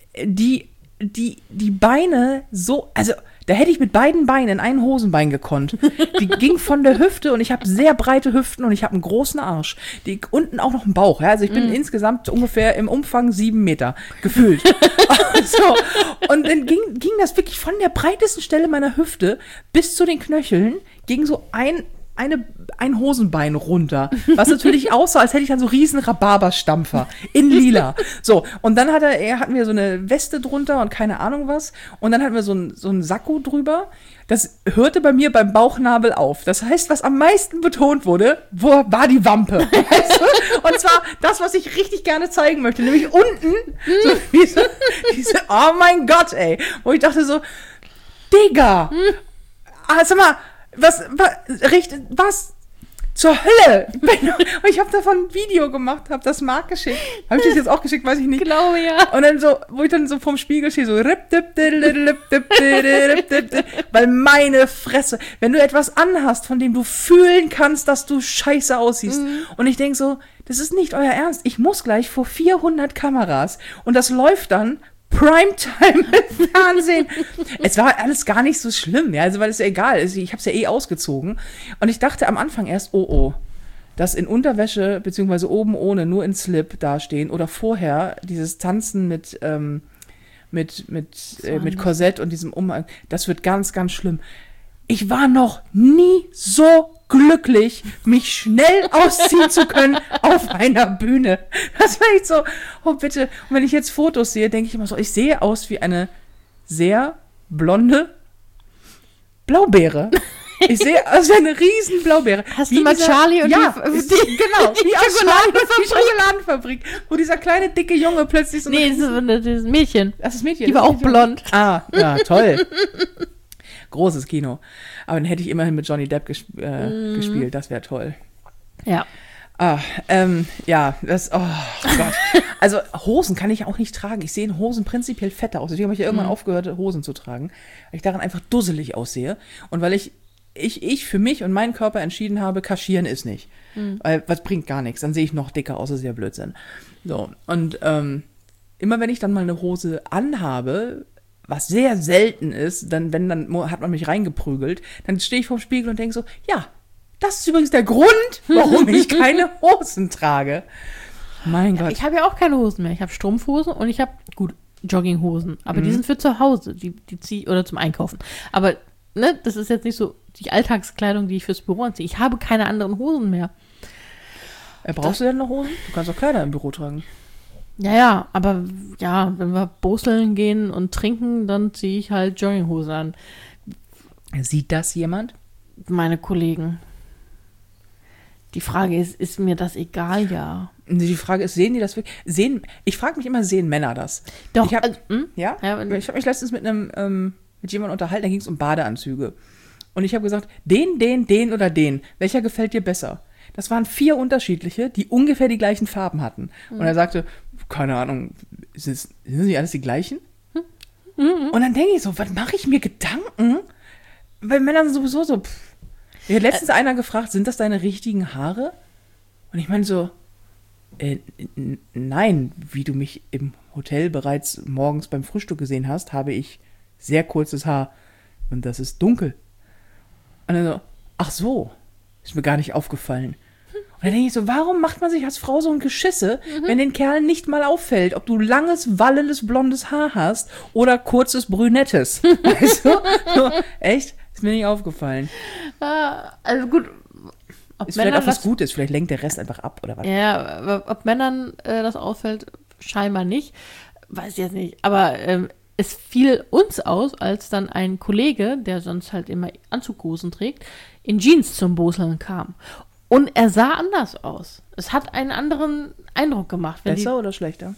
die, die, die Beine so, also da hätte ich mit beiden Beinen in ein Hosenbein gekonnt. Die ging von der Hüfte und ich habe sehr breite Hüften und ich habe einen großen Arsch. Die unten auch noch einen Bauch. Ja? Also ich bin mm. insgesamt ungefähr im Umfang sieben Meter gefühlt. So. Und dann ging, ging das wirklich von der breitesten Stelle meiner Hüfte bis zu den Knöcheln, ging so ein Eine, ein Hosenbein runter, was natürlich aussah, als hätte ich dann so riesen Rhabarberstampfer in lila. So, und dann hat er, er hatten wir so eine Weste drunter und keine Ahnung was. Und dann hatten wir so ein, so ein Sakko drüber. Das hörte bei mir beim Bauchnabel auf. Das heißt, was am meisten betont wurde, wo war die Wampe. Weißt du? Und zwar das, was ich richtig gerne zeigen möchte, nämlich unten, so diese, diese, oh mein Gott, ey. Wo ich dachte so, Digga, ah, sag mal, Was, was, richtig, was zur Hölle? Und ich habe davon ein Video gemacht, habe das Marc geschickt. Habe ich das jetzt auch geschickt, weiß ich nicht. Ich glaube, ja. Und dann so, wo ich dann so vorm Spiegel stehe, so rip, dip, dip, dip, dip, dip, dip, dip, weil meine Fresse, wenn du etwas anhast, von dem du fühlen kannst, dass du scheiße aussiehst. Mhm. Und ich denk so, das ist nicht euer Ernst. Ich muss gleich vor vierhundert Kameras und das läuft dann Primetime im Fernsehen. Es war alles gar nicht so schlimm, ja, also weil es ja egal ist. Ich habe es ja eh ausgezogen. Und ich dachte am Anfang erst, oh oh, das in Unterwäsche, beziehungsweise oben ohne, nur in Slip dastehen oder vorher dieses Tanzen mit, ähm, mit, mit, äh, mit Korsett und diesem Umhang, das wird ganz, ganz schlimm. Ich war noch nie so glücklich, mich schnell ausziehen zu können auf einer Bühne. Das war echt so, oh bitte. Und wenn ich jetzt Fotos sehe, denke ich immer so, ich sehe aus wie eine sehr blonde Blaubeere. Ich sehe aus wie eine riesen Blaubeere. Hast wie du mal dieser, Charlie und ja, die, die, genau, die wie aus Schokoladenfabrik. die Schokoladenfabrik, wo dieser kleine, dicke Junge plötzlich so... Nee, das ist eine- das ist ein Mädchen. das ist Mädchen. Die das war ist auch Mädchen. blond. Ah, ja, toll. Großes Kino. Aber dann hätte ich immerhin mit Johnny Depp gesp- äh, mm. gespielt. Das wäre toll. Ja. Ah, ähm, ja, das, oh Gott. Also Hosen kann ich auch nicht tragen. Ich sehe in Hosen prinzipiell fetter aus. Deswegen habe ich ja irgendwann mm. aufgehört, Hosen zu tragen. Weil ich daran einfach dusselig aussehe. Und weil ich, ich, ich für mich und meinen Körper entschieden habe, kaschieren ist nicht. Mm. Weil, was bringt gar nichts. Dann sehe ich noch dicker aus, das ist ja Blödsinn. So, und ähm, immer wenn ich dann mal eine Hose anhabe, was sehr selten ist, dann, wenn dann hat man mich reingeprügelt, dann stehe ich vorm Spiegel und denke so, ja, das ist übrigens der Grund, warum ich keine Hosen trage. Mein Gott. Ich habe ja auch keine Hosen mehr. Ich habe Strumpfhosen und ich habe, gut, Jogginghosen. Aber mhm. die sind für zu Hause. Die, die ziehe ich, oder zum Einkaufen. Aber, ne, das ist jetzt nicht so die Alltagskleidung, die ich fürs Büro anziehe. Ich habe keine anderen Hosen mehr. Äh, brauchst das, du denn noch Hosen? Du kannst auch Kleider im Büro tragen. Ja, ja, aber ja, wenn wir boseln gehen und trinken, dann ziehe ich halt Jogginghosen an. Sieht das jemand? Meine Kollegen. Die Frage ist, ist mir das egal, ja? Die Frage ist, sehen die das wirklich? Sehen, ich frage mich immer, sehen Männer das? Doch. Ich habe also, hm? ja, ja, ich hab mich letztens mit einem ähm, mit jemandem unterhalten, da ging es um Badeanzüge. Und ich habe gesagt, den, den, den oder den. Welcher gefällt dir besser? Das waren vier unterschiedliche, die ungefähr die gleichen Farben hatten. Mhm. Und er sagte, keine Ahnung, ist es, sind die alles die gleichen? Mhm. Und dann denke ich so, was mache ich mir Gedanken? Weil Männer sind sowieso so, pff. Mir hat letztens äh, einer gefragt, sind das deine richtigen Haare? Und ich meine so, äh, n- nein, wie du mich im Hotel bereits morgens beim Frühstück gesehen hast, habe ich sehr kurzes Haar und das ist dunkel. Und dann so, ach so, ist mir gar nicht aufgefallen. Und dann denke ich so, warum macht man sich als Frau so ein Geschisse, mhm. wenn den Kerlen nicht mal auffällt, ob du langes, wallendes, blondes Haar hast oder kurzes, brünettes. Weißt du? So, echt? Ist mir nicht aufgefallen. Ja, also gut. Ob ist vielleicht auch was Gutes, vielleicht lenkt der Rest einfach ab, oder was? Ja, ob Männern äh, das auffällt, scheinbar nicht. Weiß ich jetzt nicht. Aber ähm, es fiel uns aus, als dann ein Kollege, der sonst halt immer Anzughosen trägt, in Jeans zum Boseln kam. Und er sah anders aus. Es hat einen anderen Eindruck gemacht. Wenn Besser die, oder schlechter?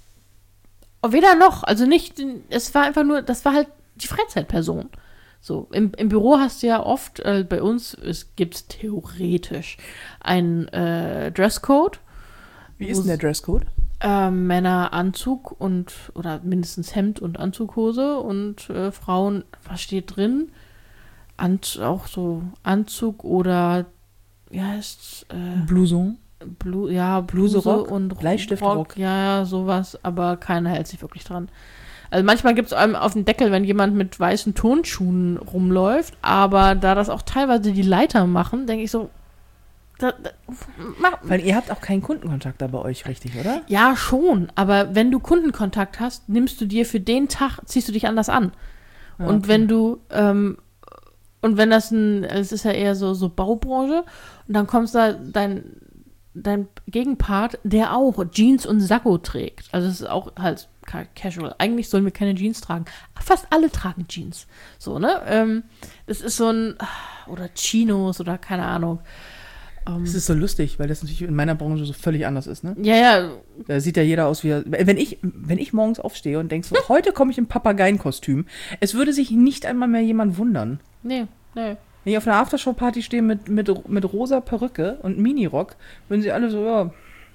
Weder noch. Also nicht, es war einfach nur, das war halt die Freizeitperson. So, im, im Büro hast du ja oft, äh, bei uns, es gibt theoretisch einen äh, Dresscode. Wie ist denn der Dresscode? Äh, Männer Anzug und, oder mindestens Hemd und Anzughose und äh, Frauen, was steht drin? Ant, auch so Anzug oder wie heißt äh, Blouson? Blu, ja, Bluse, Bluse, Rock, und Bleistiftrock. Rock, ja, ja, sowas, aber keiner hält sich wirklich dran. Also manchmal gibt es einem auf den Deckel, wenn jemand mit weißen Turnschuhen rumläuft, aber da das auch teilweise die Leiter machen, denke ich so, da, da, mach. Weil ihr habt auch keinen Kundenkontakt da bei euch, richtig, oder? Ja, schon, aber wenn du Kundenkontakt hast, nimmst du dir für den Tag, ziehst du dich anders an. Ja, und okay. wenn du, ähm, und wenn das ein, es ist ja eher so, so Baubranche, und dann kommst da dein, dein Gegenpart, der auch Jeans und Sakko trägt. Also es ist auch halt casual. Eigentlich sollen wir keine Jeans tragen. Fast alle tragen Jeans. So, ne? Ähm, das ist so ein, oder Chinos oder keine Ahnung. Das ist so lustig, weil das natürlich in meiner Branche so völlig anders ist, ne? Ja, ja. Da sieht ja jeder aus wie er, wenn ich, wenn ich morgens aufstehe und denke so, heute komme ich im Papageienkostüm, es würde sich nicht einmal mehr jemand wundern. Nee, nee. Wenn ich auf einer Aftershow-Party stehe mit, mit, mit rosa Perücke und Minirock, würden sie alle so, ja,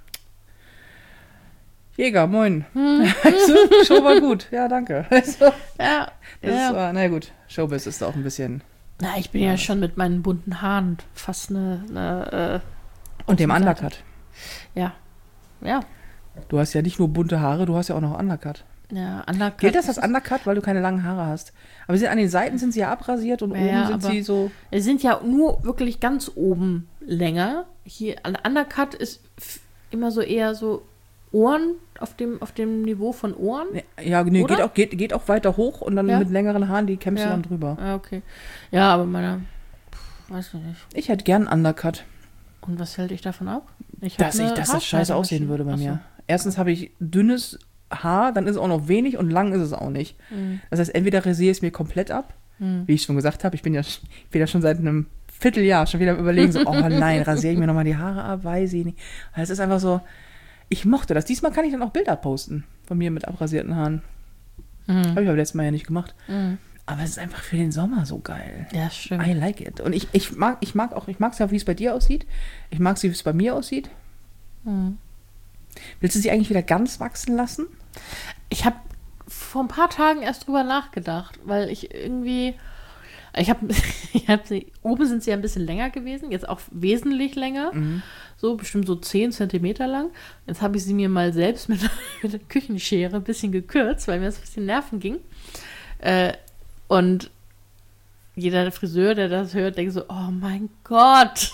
Jäger, moin. Hm. Also, Show war gut. Ja, danke. Also, Ja, das ja. war, na gut, Showbiz ist auch ein bisschen. Na, ich bin ja, ja schon mit meinen bunten Haaren fast eine, eine äh, und dem Undercut. Ja, ja. Du hast ja nicht nur bunte Haare, du hast ja auch noch Undercut. Ja, Undercut. Gilt das als Undercut, weil du keine langen Haare hast? Aber sie, an den Seiten sind sie ja abrasiert und ja, oben sind sie so. Es sind ja nur wirklich ganz oben länger. Hier, an Undercut ist f- immer so eher so Ohren, auf dem, auf dem Niveau von Ohren. Ja, nee, geht auch, geht, geht auch weiter hoch und dann ja? mit längeren Haaren, die kämmst ja. du dann drüber. Ja, okay. Ja, aber meine, weiß ich nicht. Ich hätte gern einen Undercut. Und was hält dich davon ab? Ich dass ich, dass das scheiße aussehen würde bei Achso. mir. Erstens habe ich dünnes Haar, dann ist es auch noch wenig und lang ist es auch nicht. Mhm. Das heißt, entweder rasiere ich es mir komplett ab, mhm. wie ich schon gesagt habe, ich bin ja, ich bin ja schon seit einem Vierteljahr schon wieder am Überlegen, so, oh nein, rasiere ich mir nochmal die Haare ab, weiß ich nicht. Weil es ist einfach so, ich mochte das. Diesmal kann ich dann auch Bilder posten von mir mit abrasierten Haaren. Mhm. Habe ich aber letztes Mal ja nicht gemacht. Mhm. Aber es ist einfach für den Sommer so geil. Ja, stimmt. I like it. Und ich, ich mag ich mag auch, ich mag es ja, wie es bei dir aussieht. Ich mag es, wie es bei mir aussieht. Mhm. Willst du sie eigentlich wieder ganz wachsen lassen? Ich habe vor ein paar Tagen erst drüber nachgedacht, weil ich irgendwie, ich habe, ich hab sie, oben sind sie ja ein bisschen länger gewesen, jetzt auch wesentlich länger, mhm. so bestimmt so zehn Zentimeter lang. Jetzt habe ich sie mir mal selbst mit, mit der Küchenschere ein bisschen gekürzt, weil mir das ein bisschen Nerven ging. Äh, und jeder Friseur, der das hört, denkt so, oh mein Gott.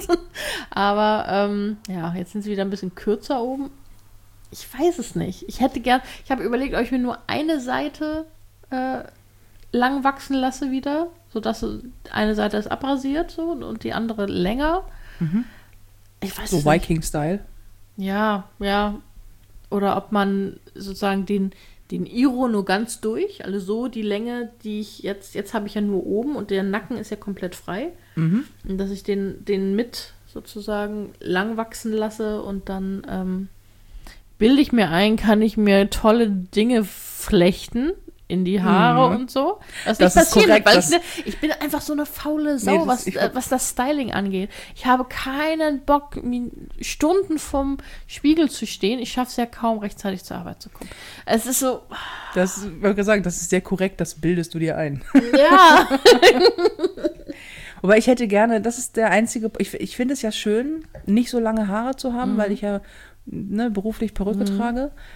Aber ähm, ja, jetzt sind sie wieder ein bisschen kürzer oben. Ich weiß es nicht. Ich hätte gern, ich habe überlegt, ob ich mir nur eine Seite äh, lang wachsen lasse wieder, sodass eine Seite ist abrasiert so, und die andere länger. Mhm. Ich weiß so es nicht. Viking-Style? Ja, ja. Oder ob man sozusagen den den Iro nur ganz durch, also so die Länge, die ich jetzt, jetzt habe ich ja nur oben und der Nacken ist ja komplett frei. Mhm. Und dass ich den, den mit sozusagen lang wachsen lasse und dann ähm, bilde ich mir ein, kann ich mir tolle Dinge flechten in die Haare mhm. und so. Was das nicht ist passieren korrekt, wird, weil das ich, ich bin einfach so eine faule Sau, nee, was, ist, äh, was das Styling angeht. Ich habe keinen Bock, Stunden vom Spiegel zu stehen. Ich schaffe es ja kaum, rechtzeitig zur Arbeit zu kommen. Es ist so... Das, ich wollte sagen, das ist sehr korrekt, das bildest du dir ein. Ja. Wobei ich hätte gerne, das ist der einzige, ich, ich finde es ja schön, nicht so lange Haare zu haben, mhm. weil ich ja ne, beruflich Perücke mhm. trage.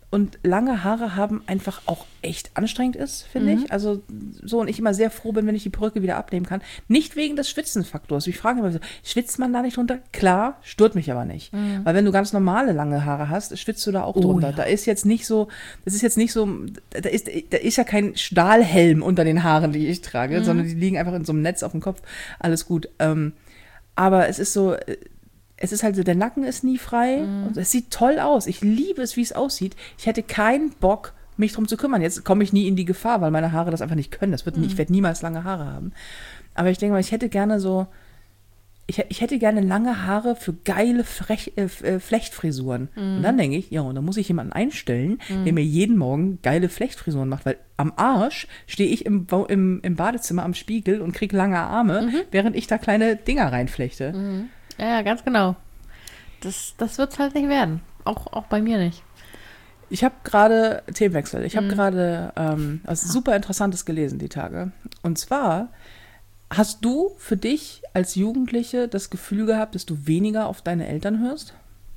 und lange Haare haben einfach auch echt anstrengend ist, finde Mhm. ich. Also so, und ich immer sehr froh bin, wenn ich die Perücke wieder abnehmen kann. Nicht wegen des Schwitzenfaktors. Ich frage immer so, schwitzt man da nicht drunter? Klar, stört mich aber nicht. Mhm. Weil wenn du ganz normale lange Haare hast, schwitzt du da auch Oh, drunter. ja. Da ist jetzt nicht so, das ist jetzt nicht so, da ist, da ist ja kein Stahlhelm unter den Haaren, die ich trage, Mhm. sondern die liegen einfach in so einem Netz auf dem Kopf. Alles gut. Ähm, aber es ist so, es ist halt so, der Nacken ist nie frei. Mhm. Und es sieht toll aus. Ich liebe es, wie es aussieht. Ich hätte keinen Bock, mich drum zu kümmern. Jetzt komme ich nie in die Gefahr, weil meine Haare das einfach nicht können. Das wird nie, ich werde niemals lange Haare haben. Aber ich denke mal, ich hätte gerne so, ich, ich hätte gerne lange Haare für geile Frech, äh, äh, Flechtfrisuren. Und dann denke ich, ja, und dann muss ich jemanden einstellen, der mir jeden Morgen geile Flechtfrisuren macht, weil am Arsch stehe ich im, Ba- im, im Badezimmer am Spiegel und kriege lange Arme, während ich da kleine Dinger reinflechte. Ja, ja, ganz genau. Das, das wird es halt nicht werden. Auch, auch bei mir nicht. Ich habe gerade Themenwechsel. Ich habe gerade ähm, was super Interessantes gelesen die Tage. Und zwar hast du für dich als Jugendliche das Gefühl gehabt, dass du weniger auf deine Eltern hörst?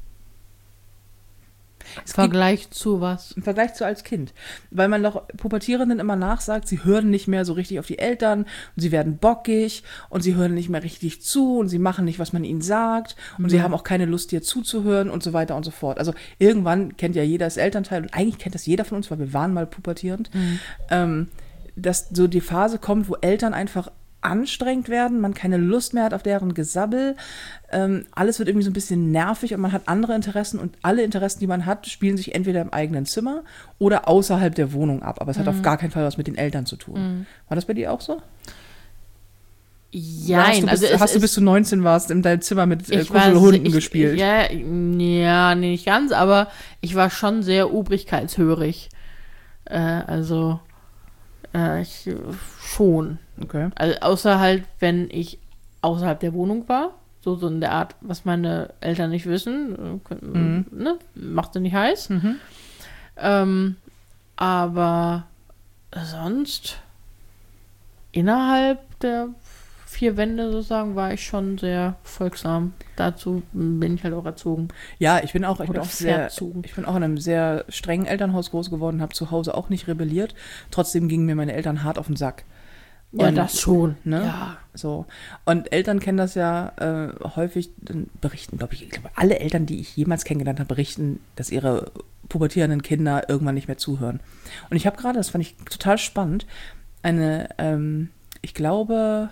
Im Vergleich zu was? Im Vergleich zu als Kind. Weil man doch Pubertierenden immer nachsagt, sie hören nicht mehr so richtig auf die Eltern und sie werden bockig und sie hören nicht mehr richtig zu und sie machen nicht, was man ihnen sagt und sie haben auch keine Lust, dir zuzuhören und so weiter und so fort. Also irgendwann kennt ja jeder das Elternteil und eigentlich kennt das jeder von uns, weil wir waren mal pubertierend, ähm, dass so die Phase kommt, wo Eltern einfach anstrengend werden, man keine Lust mehr hat auf deren Gesabbel, ähm, alles wird irgendwie so ein bisschen nervig und man hat andere Interessen und alle Interessen, die man hat, spielen sich entweder im eigenen Zimmer oder außerhalb der Wohnung ab, aber es hat auf gar keinen Fall was mit den Eltern zu tun. War das bei dir auch so? Ja, hast du, bis, also es, hast du es, bis du neunzehn warst in deinem Zimmer mit äh, ich war Kuschelhunden se- ich, gespielt? Ja, ja, nee, nicht ganz, aber ich war schon sehr obrigkeitshörig. Äh, also, äh, ich schon. Okay. Also, außer halt, wenn ich außerhalb der Wohnung war. So, so in der Art, was meine Eltern nicht wissen. äh, können, Mhm. ne? Macht sie nicht heiß. Mhm. Ähm, aber sonst innerhalb der vier Wände sozusagen war ich schon sehr folgsam. Dazu bin ich halt auch erzogen. Ja, ich bin auch, ich bin Oder auch sehr, verzogen. ich bin auch in einem sehr strengen Elternhaus groß geworden, habe zu Hause auch nicht rebelliert. Trotzdem gingen mir meine Eltern hart auf den Sack. Ja, Und, das schon. Ne? Ja. So. Und Eltern kennen das ja äh, häufig, dann berichten, glaube ich, ich glaube, alle Eltern, die ich jemals kennengelernt habe, berichten, dass ihre pubertierenden Kinder irgendwann nicht mehr zuhören. Und ich habe gerade, das fand ich total spannend, eine, ähm, ich glaube,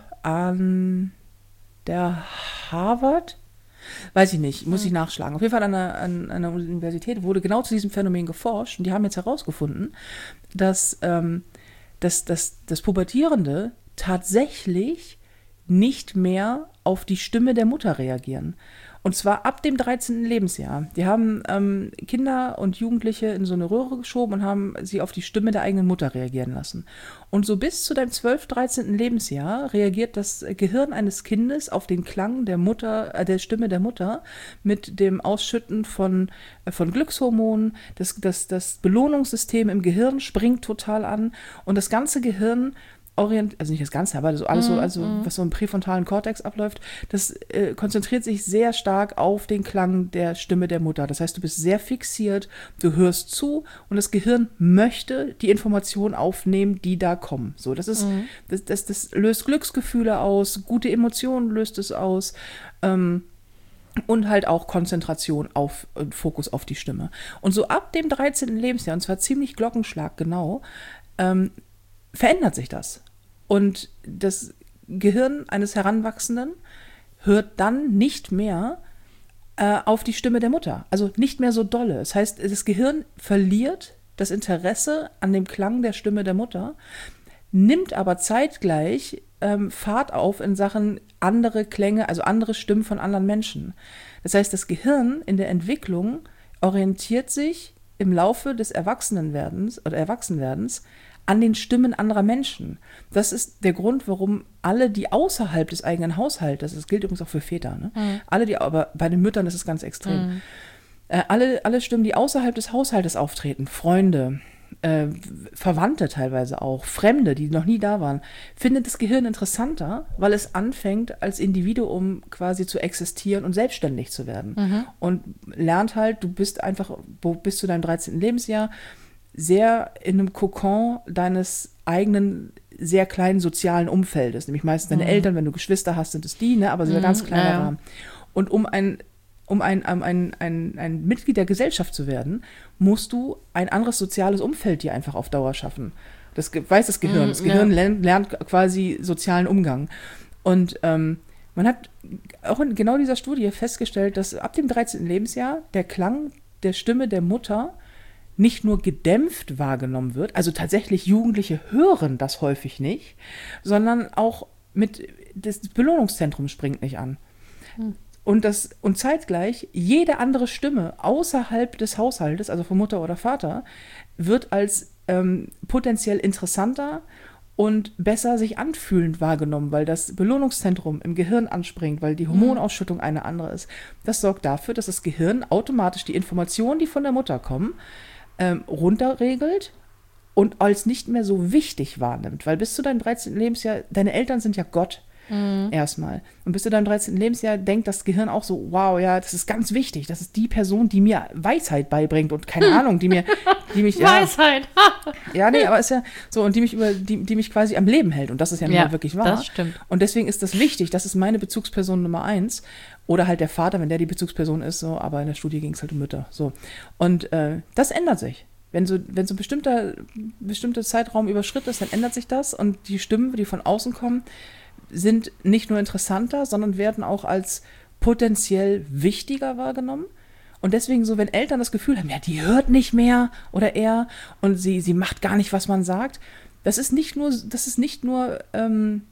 an der Harvard, weiß ich nicht, muss ich nachschlagen. Auf jeden Fall an einer, an einer Universität wurde genau zu diesem Phänomen geforscht und die haben jetzt herausgefunden, dass, ähm, dass, dass das Pubertierende tatsächlich nicht mehr auf die Stimme der Mutter reagieren. Und zwar ab dem dreizehnten Lebensjahr. Die haben ähm, Kinder und Jugendliche in so eine Röhre geschoben und haben sie auf die Stimme der eigenen Mutter reagieren lassen. Und so bis zu deinem zwölften, dreizehnten Lebensjahr reagiert das Gehirn eines Kindes auf den Klang der Mutter, äh, der Stimme der Mutter mit dem Ausschütten von, äh, von Glückshormonen. Das, das, das Belohnungssystem im Gehirn springt total an und das ganze Gehirn orient, also nicht das Ganze, aber so alles so, also was so im präfrontalen Kortex abläuft, das äh, konzentriert sich sehr stark auf den Klang der Stimme der Mutter. Das heißt, du bist sehr fixiert, du hörst zu und das Gehirn möchte die Informationen aufnehmen, die da kommen. So, das ist, mhm. das, das, das löst Glücksgefühle aus, gute Emotionen löst es aus, ähm, und halt auch Konzentration auf und Fokus auf die Stimme. Und so ab dem dreizehnten Lebensjahr, und zwar ziemlich Glockenschlag genau, ähm, verändert sich das. Und das Gehirn eines Heranwachsenden hört dann nicht mehr äh, auf die Stimme der Mutter. Also nicht mehr so dolle. Das heißt, das Gehirn verliert das Interesse an dem Klang der Stimme der Mutter, nimmt aber zeitgleich ähm, Fahrt auf in Sachen andere Klänge, also andere Stimmen von anderen Menschen. Das heißt, das Gehirn in der Entwicklung orientiert sich im Laufe des Erwachsenenwerdens oder Erwachsenwerdens an den Stimmen anderer Menschen. Das ist der Grund, warum alle, die außerhalb des eigenen Haushaltes, das gilt übrigens auch für Väter, ne? Mhm. alle, die, aber bei den Müttern ist es ganz extrem, mhm. äh, alle, alle Stimmen, die außerhalb des Haushaltes auftreten, Freunde, äh, Verwandte teilweise auch, Fremde, die noch nie da waren, findet das Gehirn interessanter, weil es anfängt, als Individuum quasi zu existieren und selbstständig zu werden. Mhm. Und lernt halt, du bist einfach, bis zu deinem dreizehnten Lebensjahr, sehr in einem Kokon deines eigenen, sehr kleinen sozialen Umfeldes. Nämlich meistens deine mhm. Eltern, wenn du Geschwister hast, sind es die, ne? Aber so ein mhm. ganz kleiner Rahmen. Ja. Und um ein Um ein, um ein, ein, ein Mitglied der Gesellschaft zu werden, musst du ein anderes soziales Umfeld dir einfach auf Dauer schaffen. Das weiß das Gehirn. Das Gehirn ja. lernt, lernt quasi sozialen Umgang. Und ähm, man hat auch in genau dieser Studie festgestellt, dass ab dem dreizehnten Lebensjahr der Klang der Stimme der Mutter nicht nur gedämpft wahrgenommen wird, also tatsächlich Jugendliche hören das häufig nicht, sondern auch mit, das Belohnungszentrum springt nicht an. Hm. Und, das, und zeitgleich jede andere Stimme außerhalb des Haushaltes, also von Mutter oder Vater, wird als ähm, potenziell interessanter und besser sich anfühlend wahrgenommen, weil das Belohnungszentrum im Gehirn anspringt, weil die Hormonausschüttung eine andere ist. Das sorgt dafür, dass das Gehirn automatisch die Informationen, die von der Mutter kommen, ähm, runterregelt und als nicht mehr so wichtig wahrnimmt. Weil bis zu deinem dreizehnten Lebensjahr, deine Eltern sind ja Gott. Mhm. Erstmal. Und bis zu deinem dreizehnten Lebensjahr denkt das Gehirn auch so, wow, ja, das ist ganz wichtig. Das ist die Person, die mir Weisheit beibringt und keine hm. Ahnung, die mir, die mich, ja, Weisheit! ja, nee, aber ist ja so, und die mich über, die, die mich quasi am Leben hält. Und das ist ja, ja nun wirklich wahr. Das stimmt. Und deswegen ist das wichtig. Das ist meine Bezugsperson Nummer eins. Oder halt der Vater, wenn der die Bezugsperson ist, so, aber in der Studie ging es halt um Mütter. So. Und äh, das ändert sich. Wenn so, wenn so ein bestimmter, bestimmter Zeitraum überschritten ist, dann ändert sich das. Und die Stimmen, die von außen kommen, sind nicht nur interessanter, sondern werden auch als potenziell wichtiger wahrgenommen. Und deswegen so, wenn Eltern das Gefühl haben, ja, die hört nicht mehr oder er und sie, sie macht gar nicht, was man sagt, das ist nicht nur, das ist nicht nur ähm,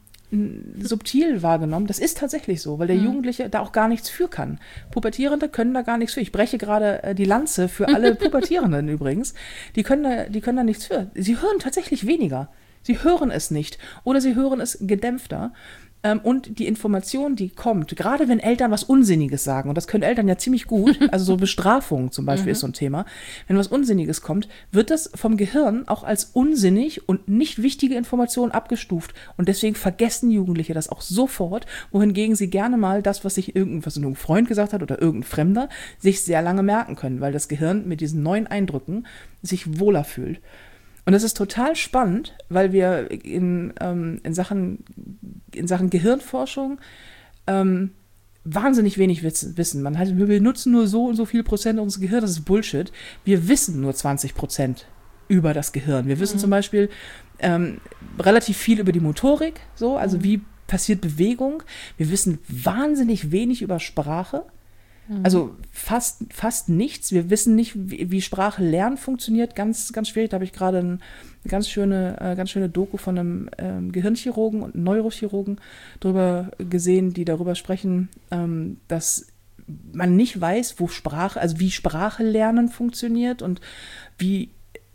subtil wahrgenommen, das ist tatsächlich so, weil der mhm. Jugendliche da auch gar nichts für kann. Pubertierende können da gar nichts für. Ich breche gerade äh, die Lanze für alle Pubertierenden übrigens. Die können da, die können da nichts für. Sie hören tatsächlich weniger. Sie hören es nicht oder sie hören es gedämpfter. Ähm, und die Information, die kommt, gerade wenn Eltern was Unsinniges sagen, und das können Eltern ja ziemlich gut, also so Bestrafung zum Beispiel mhm. ist so ein Thema, wenn was Unsinniges kommt, wird das vom Gehirn auch als unsinnig und nicht wichtige Information abgestuft. Und deswegen vergessen Jugendliche das auch sofort, wohingegen sie gerne mal das, was sich irgendwas ein Freund gesagt hat oder irgendein Fremder, sich sehr lange merken können, weil das Gehirn mit diesen neuen Eindrücken sich wohler fühlt. Und das ist total spannend, weil wir in, ähm, in, Sachen, in Sachen Gehirnforschung ähm, wahnsinnig wenig wissen. Man heißt, wir benutzen nur so und so viel Prozent unseres Gehirns, das ist Bullshit. Wir wissen nur zwanzig Prozent über das Gehirn. Wir wissen mhm. zum Beispiel ähm, relativ viel über die Motorik, so, also mhm. wie passiert Bewegung. Wir wissen wahnsinnig wenig über Sprache. Also fast, fast nichts. Wir wissen nicht, wie, wie Sprache lernen funktioniert. Ganz, ganz schwierig. Da habe ich gerade ein, eine ganz schöne, äh, ganz schöne Doku von einem ähm, Gehirnchirurgen und Neurochirurgen drüber gesehen, die darüber sprechen, ähm, dass man nicht weiß, wo Sprache, also wie Sprache lernen funktioniert und wie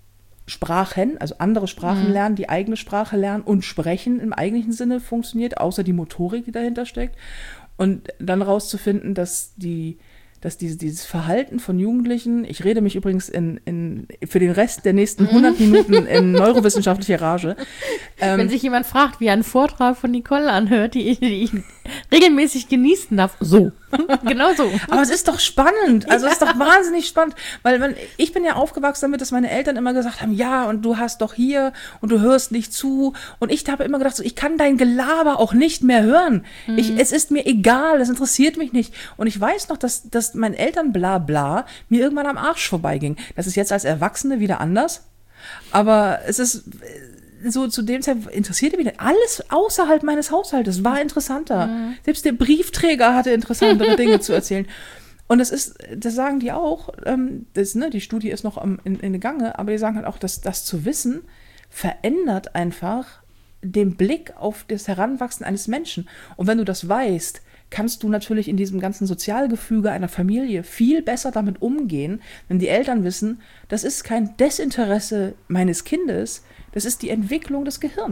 Sprachen, also andere Sprachen mhm. lernen, die eigene Sprache lernen und sprechen im eigentlichen Sinne funktioniert, außer die Motorik, die dahinter steckt. Und dann rauszufinden, dass die, dass diese, dieses Verhalten von Jugendlichen, ich rede mich übrigens in, in, für den Rest der nächsten hundert Minuten in neurowissenschaftlicher Rage. Ähm, Wenn sich jemand fragt, wie ein Vortrag von Nicole anhört, die, die ich regelmäßig genießen darf, so. Genau so. Aber es ist doch spannend. Also ja. es ist doch wahnsinnig spannend. Weil man, ich bin ja aufgewachsen damit, dass meine Eltern immer gesagt haben, ja, und du hast doch hier und du hörst nicht zu. Und ich habe immer gedacht, so, ich kann dein Gelaber auch nicht mehr hören. Mhm. Ich, es ist mir egal, das interessiert mich nicht. Und ich weiß noch, dass, dass meinen Eltern bla bla mir irgendwann am Arsch vorbeiging. Das ist jetzt als Erwachsene wieder anders. Aber es ist so, zu dem Zeit interessierte mich alles außerhalb meines Haushaltes war interessanter. Mhm. Selbst der Briefträger hatte interessantere Dinge zu erzählen. Und das ist, das sagen die auch, ähm, das, ne, die Studie ist noch am, in, in Gange, aber die sagen halt auch, dass das zu wissen verändert einfach den Blick auf das Heranwachsen eines Menschen. Und wenn du das weißt, kannst du natürlich in diesem ganzen Sozialgefüge einer Familie viel besser damit umgehen, wenn die Eltern wissen, das ist kein Desinteresse meines Kindes, das ist die Entwicklung des Gehirns.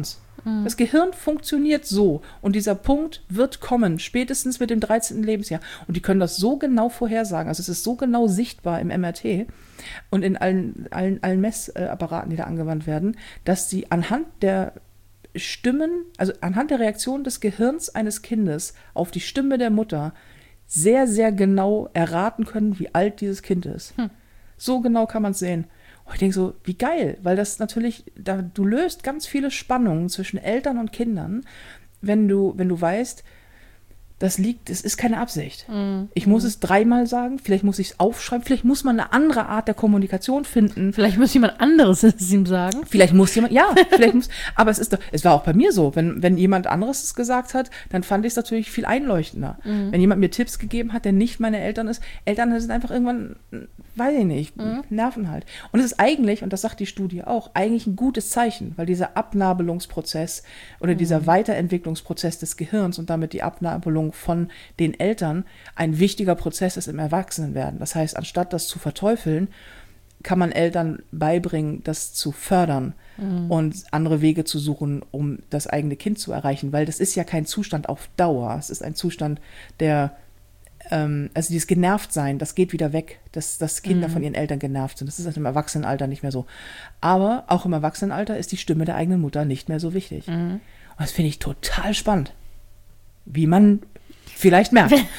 Mhm. Das Gehirn funktioniert so. Und dieser Punkt wird kommen, spätestens mit dem dreizehnten Lebensjahr. Und die können das so genau vorhersagen. Also es ist so genau sichtbar im M R T und in allen, allen, allen Messapparaten, die da angewandt werden, dass sie anhand der Stimmen, also anhand der Reaktion des Gehirns eines Kindes auf die Stimme der Mutter sehr, sehr genau erraten können, wie alt dieses Kind ist. Hm. So genau kann man es sehen. Und ich denke so, wie geil, weil das natürlich, da, du löst ganz viele Spannungen zwischen Eltern und Kindern, wenn du, wenn du weißt, das liegt, es ist keine Absicht. Mm, ich muss mm. es dreimal sagen, vielleicht muss ich es aufschreiben, vielleicht muss man eine andere Art der Kommunikation finden. Vielleicht muss jemand anderes es ihm sagen. Vielleicht muss jemand, ja, vielleicht muss, aber es ist doch, es war auch bei mir so, wenn, wenn jemand anderes es gesagt hat, dann fand ich es natürlich viel einleuchtender. Mm. Wenn jemand mir Tipps gegeben hat, der nicht meine Eltern ist, Eltern sind einfach irgendwann, weiß ich nicht, mm. nerven halt. Und es ist eigentlich, und das sagt die Studie auch, eigentlich ein gutes Zeichen, weil dieser Abnabelungsprozess oder mm. dieser Weiterentwicklungsprozess des Gehirns und damit die Abnabelung von den Eltern ein wichtiger Prozess ist im Erwachsenenwerden. Das heißt, anstatt das zu verteufeln, kann man Eltern beibringen, das zu fördern mhm. und andere Wege zu suchen, um das eigene Kind zu erreichen. Weil das ist ja kein Zustand auf Dauer. Es ist ein Zustand, der, ähm, also dieses Genervtsein, das geht wieder weg, dass, dass Kinder mhm. von ihren Eltern genervt sind. Das ist halt im Erwachsenenalter nicht mehr so. Aber auch im Erwachsenenalter ist die Stimme der eigenen Mutter nicht mehr so wichtig. Mhm. Und das finde ich total spannend. Wie man vielleicht merkt. Ja,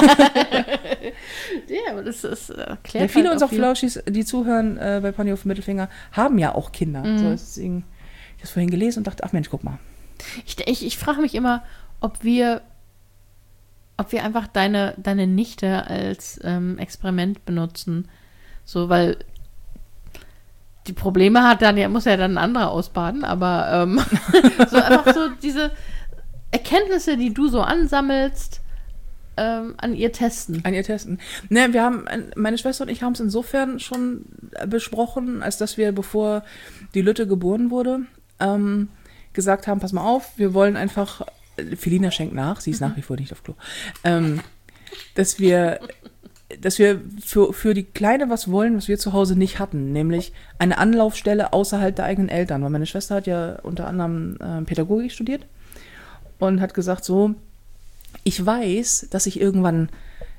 aber das ist äh, klar. Ja, viele halt unserer Flauschis, die zuhören äh, bei Ponyhof Mittelfinger, haben ja auch Kinder. Mhm. So, deswegen, ich habe das vorhin gelesen und dachte, ach Mensch, guck mal. Ich, ich, ich frage mich immer, ob wir, ob wir einfach deine, deine Nichte als ähm, Experiment benutzen. So, weil die Probleme hat dann, ja, muss ja dann ein anderer ausbaden, aber ähm, so einfach so diese Erkenntnisse, die du so ansammelst, ähm, an ihr testen. An ihr testen. Ne, wir haben, meine Schwester und ich haben es insofern schon besprochen, als dass wir, bevor die Lütte geboren wurde, ähm, gesagt haben, pass mal auf, wir wollen einfach, Felina schenkt nach, sie ist nach wie vor nicht auf Klo, ähm, dass wir, dass wir für, für die Kleine was wollen, was wir zu Hause nicht hatten, nämlich eine Anlaufstelle außerhalb der eigenen Eltern, weil meine Schwester hat ja unter anderem äh, Pädagogik studiert und hat gesagt so, ich weiß, dass ich irgendwann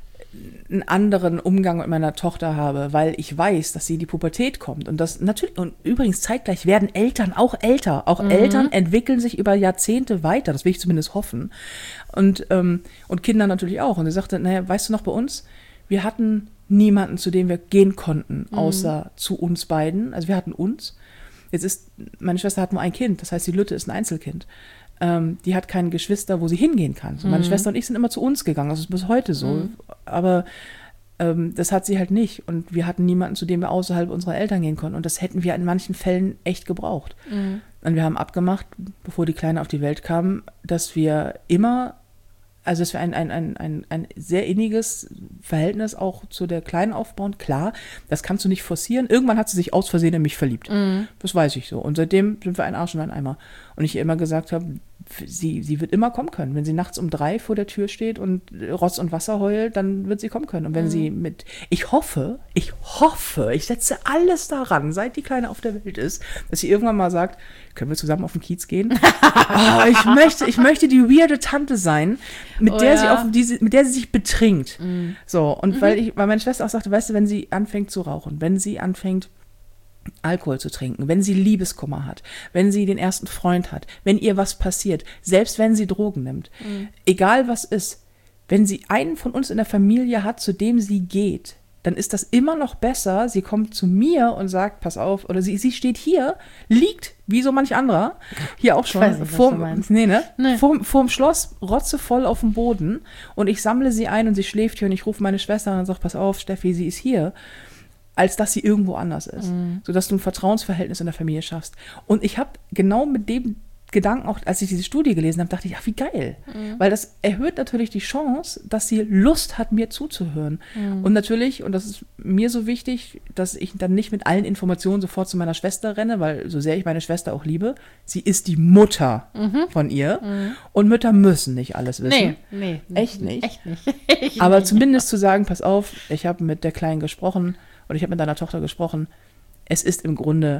einen anderen Umgang mit meiner Tochter habe, weil ich weiß, dass sie in die Pubertät kommt und das natürlich, und übrigens zeitgleich werden Eltern auch älter, auch mhm. Eltern entwickeln sich über Jahrzehnte weiter, das will ich zumindest hoffen und, ähm, und Kinder natürlich auch und sie sagte, naja, weißt du noch bei uns, wir hatten niemanden, zu dem wir gehen konnten, außer mhm. zu uns beiden, also wir hatten uns, jetzt ist, meine Schwester hat nur ein Kind, das heißt die Lütte ist ein Einzelkind. Ähm, die hat keine Geschwister, wo sie hingehen kann. So, meine mhm. Schwester und ich sind immer zu uns gegangen, das ist bis heute so. Mhm. Aber ähm, das hat sie halt nicht. Und wir hatten niemanden, zu dem wir außerhalb unserer Eltern gehen konnten. Und das hätten wir in manchen Fällen echt gebraucht. Mhm. Und wir haben abgemacht, bevor die Kleine auf die Welt kam, dass wir immer, also dass wir ein, ein, ein, ein, ein sehr inniges Verhältnis auch zu der Kleinen aufbauen. Klar, das kannst du nicht forcieren. Irgendwann hat sie sich aus Versehen in mich verliebt. Mhm. Das weiß ich so. Und seitdem sind wir ein Arsch und ein Eimer. Und ich immer gesagt habe, sie, sie wird immer kommen können. Wenn sie nachts um drei vor der Tür steht und Rotz und Wasser heult, dann wird sie kommen können. Und wenn mhm. sie mit, ich hoffe, ich hoffe, ich setze alles daran, seit die Kleine auf der Welt ist, dass sie irgendwann mal sagt, können wir zusammen auf den Kiez gehen? oh, ich möchte, ich möchte die weirde Tante sein, mit, oh, der, ja. sie auf die, mit der sie sich betrinkt. Mhm. So, und mhm. weil ich, weil meine Schwester auch sagte, weißt du, wenn sie anfängt zu rauchen, wenn sie anfängt, Alkohol zu trinken, wenn sie Liebeskummer hat, wenn sie den ersten Freund hat, wenn ihr was passiert, selbst wenn sie Drogen nimmt, mhm. egal was ist, wenn sie einen von uns in der Familie hat, zu dem sie geht, dann ist das immer noch besser, sie kommt zu mir und sagt, pass auf, oder sie, sie steht hier, liegt, wie so manch anderer, hier auch schon, nicht, vorm, nee, ne? nee. Vorm, vorm Schloss, rotzevoll auf dem Boden und ich sammle sie ein und sie schläft hier und ich rufe meine Schwester an und sage, pass auf, Steffi, sie ist hier, als dass sie irgendwo anders ist, mhm. sodass du ein Vertrauensverhältnis in der Familie schaffst. Und ich habe genau mit dem Gedanken, auch als ich diese Studie gelesen habe, dachte ich, ach, wie geil. Mhm. Weil das erhöht natürlich die Chance, dass sie Lust hat, mir zuzuhören. Mhm. Und natürlich, und das ist mir so wichtig, dass ich dann nicht mit allen Informationen sofort zu meiner Schwester renne, weil so sehr ich meine Schwester auch liebe, sie ist die Mutter mhm. von ihr. Mhm. Und Mütter müssen nicht alles wissen. Nee, nee. Echt nicht. Echt nicht. Aber zumindest zu sagen, pass auf, ich habe mit der Kleinen gesprochen, oder ich habe mit deiner Tochter gesprochen, es ist im Grunde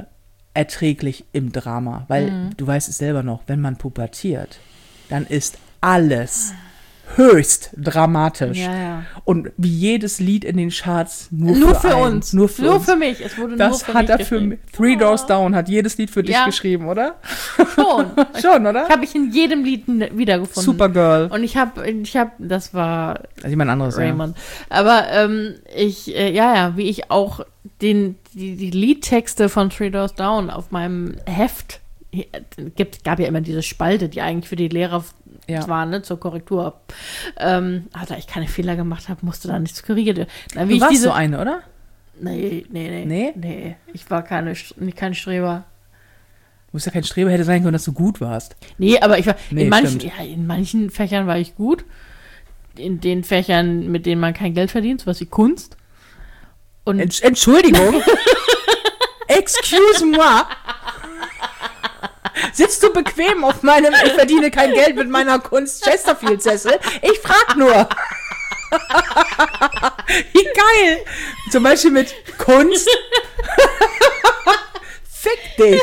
erträglich im Drama, weil Mhm. du weißt es selber noch, wenn man pubertiert, dann ist alles höchst dramatisch. Ja, ja. Und wie jedes Lied in den Charts nur, Nur für, für einen, uns. Nur für nur uns. für mich. Es wurde nur Das für hat mich er für geschrieben. mich. Three Doors Down hat jedes Lied für dich Ja. geschrieben, oder? Schon. Schon, oder? Habe ich in jedem Lied n- wiedergefunden. Supergirl. Und ich habe, ich habe, das war Also jemand anderes, ja. Raymond. Aber ähm, ich, äh, ja, ja, wie ich auch den, die, die Liedtexte von Three Doors Down auf meinem Heft, hier, gibt, gab ja immer diese Spalte, die eigentlich für die Lehrer Ja. war, ne, zur Korrektur. Ähm, aber da ich keine Fehler gemacht habe, musste da nichts korrigiert werden. Na, wie Du ich warst diese, so eine, oder? Nee, nee, nee. Nee? Nee, ich war keine, nicht kein Streber. Du musst ja kein Streber, hätte sein können, dass du gut warst. Nee, aber ich war, Nee, in, manchen, stimmt. ja, in manchen Fächern war ich gut. In den Fächern, mit denen man kein Geld verdient, sowas wie Kunst. Und Entsch- Entschuldigung. Excuse moi. Sitzt du bequem auf meinem, ich verdiene kein Geld mit meiner Kunst Chesterfield-Sessel? Ich frag nur. Wie geil. Zum Beispiel mit Kunst. Fick dich.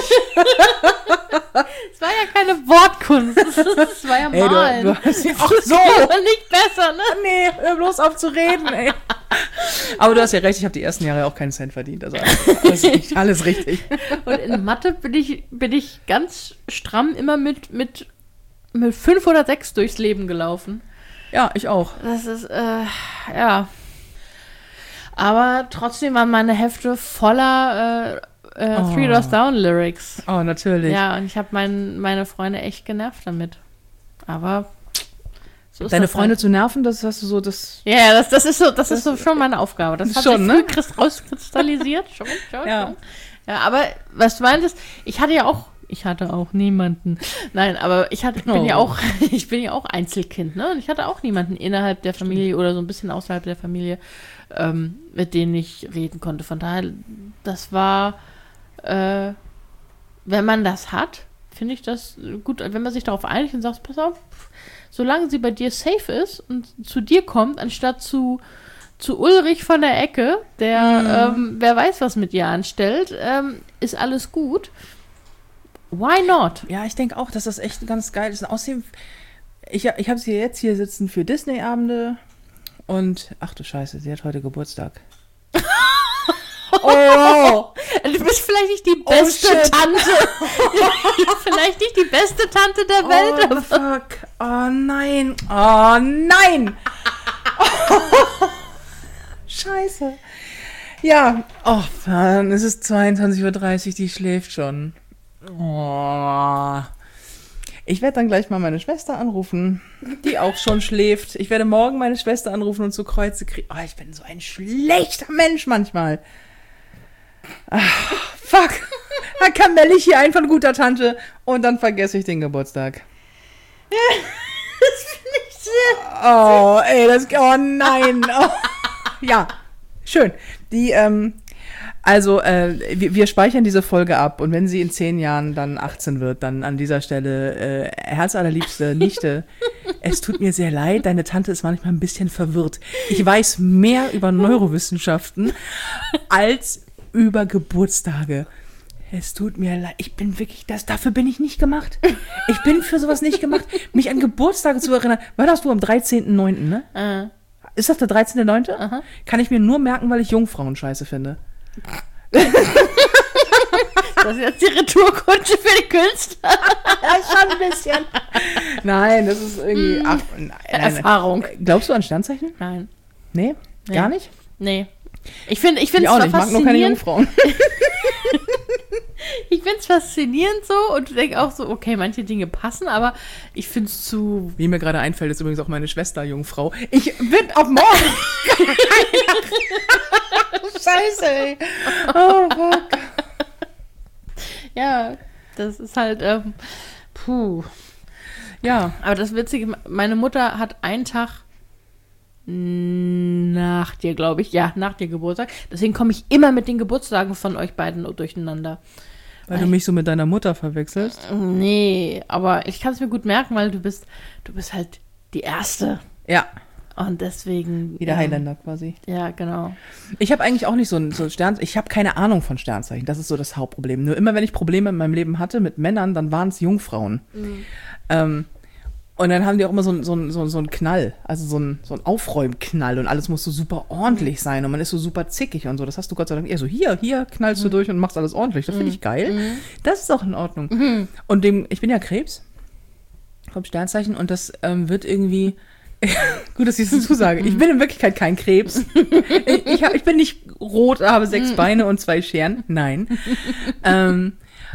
es war ja keine Wortkunst, es war ja Ey, Malen. du, du hast ja, ach Das so. war nicht besser, ne? Nee, hör bloß auf zu reden, ey. Aber du hast ja recht, ich habe die ersten Jahre auch keinen Cent verdient. Also alles, richtig, alles richtig. Und in Mathe bin ich, bin ich ganz stramm immer mit, mit, mit fünf oder sechs durchs Leben gelaufen. Ja, ich auch. Das ist, äh, ja. Aber trotzdem waren meine Hefte voller äh, äh, Oh. Three Doors Down Lyrics. Oh, natürlich. Ja, und ich habe mein, meine Freunde echt genervt damit. Aber so ist Deine das Freunde halt. zu nerven, das hast du so, das. Ja, ja, das, das ist so, das ist so schon meine Aufgabe. Das hat Schon, sich ne? früh Christ rauskristallisiert. Schon, schon, Ja. schon. Ja, aber was du meintest, ich hatte ja auch, ich hatte auch niemanden. Nein, aber ich hatte, ich bin Oh. ja auch, ich bin ja auch Einzelkind, ne? Und ich hatte auch niemanden innerhalb der Familie oder so ein bisschen außerhalb der Familie, ähm, mit denen ich reden konnte. Von daher, das war, äh, wenn man das hat, finde ich das gut, wenn man sich darauf einigt und sagt, pass auf, solange sie bei dir safe ist und zu dir kommt, anstatt zu, zu Ulrich von der Ecke, der, ähm, wer weiß, was mit ihr anstellt, ähm, ist alles gut. Why not? Ja, ich denke auch, dass das echt ganz geil ist. Und außerdem, ich, ich habe sie jetzt hier sitzen für Disney-Abende und, ach du Scheiße, sie hat heute Geburtstag. Oh! Du bist vielleicht nicht die Oh, beste shit. Tante. vielleicht nicht die beste Tante der Welt. Oh, fuck. Oh, nein. Oh, nein. Scheiße. Ja. Oh, Mann. Es ist zweiundzwanzig Uhr dreißig, die schläft schon. Oh. Ich werde dann gleich mal meine Schwester anrufen, die auch schon schläft. Ich werde morgen meine Schwester anrufen und zu Kreuze kriegen. Oh, ich bin so ein schlechter Mensch manchmal. Ah, fuck. Dann kann Melli hier ein von guter Tante und dann vergesse ich den Geburtstag. Das finde ich sehr. Oh, ey, das, oh nein. Oh. Ja, schön. Die, ähm, also, äh, wir, wir speichern diese Folge ab und wenn sie in zehn Jahren dann achtzehn wird, dann an dieser Stelle, äh, herzallerliebste Nichte, es tut mir sehr leid, deine Tante ist manchmal ein bisschen verwirrt. Ich weiß mehr über Neurowissenschaften als über Geburtstage. Es tut mir leid. Ich bin wirklich, das, dafür bin ich nicht gemacht. Ich bin für sowas nicht gemacht. Mich an Geburtstage zu erinnern. Wann hast du am dreizehnten neunten, ne? Äh, Ist das der dreizehnte neunte? Aha. Kann ich mir nur merken, weil ich Jungfrauen scheiße finde. das ist jetzt die Retourkutsche für die Künstler. Ja, schon ein bisschen. Nein, das ist irgendwie. Ach, nein, nein, Erfahrung. nein. Glaubst du an Sternzeichen? Nein. Nee? Nee. Gar nicht? Nee. Ich finde ich Ich finde auch es nicht. Ich mag nur keine faszinierend. Jungfrauen. Ich finde es faszinierend so und denke auch so, okay, manche Dinge passen, aber ich finde es zu. Wie mir gerade einfällt, ist übrigens auch meine Schwester Jungfrau. Ich bin ab morgen. Scheiße, ey. Oh, fuck. Ja, das ist halt. Ähm, puh. Ja. Aber das Witzige, meine Mutter hat einen Tag nach dir, glaube ich, ja, nach dir Geburtstag. Deswegen komme ich immer mit den Geburtstagen von euch beiden durcheinander. Weil du mich so mit deiner Mutter verwechselst. Nee, aber ich kann es mir gut merken, weil du bist, du bist halt die Erste. Ja. Und deswegen... Wie der ähm, Highlander quasi. Ja, genau. Ich habe eigentlich auch nicht so ein so Stern... Ich habe keine Ahnung von Sternzeichen. Das ist so das Hauptproblem. Nur immer, wenn ich Probleme in meinem Leben hatte mit Männern, dann waren es Jungfrauen. Mhm. Ähm, und dann haben die auch immer so, ein- so, ein- so, ein- so einen Knall. Also so ein, so ein Aufräumknall. Und alles muss so super ordentlich sein. Und man ist so super zickig und so. Das hast du Gott sei Dank eher so, hier, hier knallst du durch und machst alles ordentlich. Das finde ich geil. Mhm. Das ist auch in Ordnung. Mhm. Und dem, ich bin ja Krebs vom Sternzeichen und das ähm, wird irgendwie... Gut, dass ich es dazu sage. Ich bin in Wirklichkeit kein Krebs. Ich, ich, hab, ich bin nicht rot, habe sechs Beine und zwei Scheren. Nein. Ähm,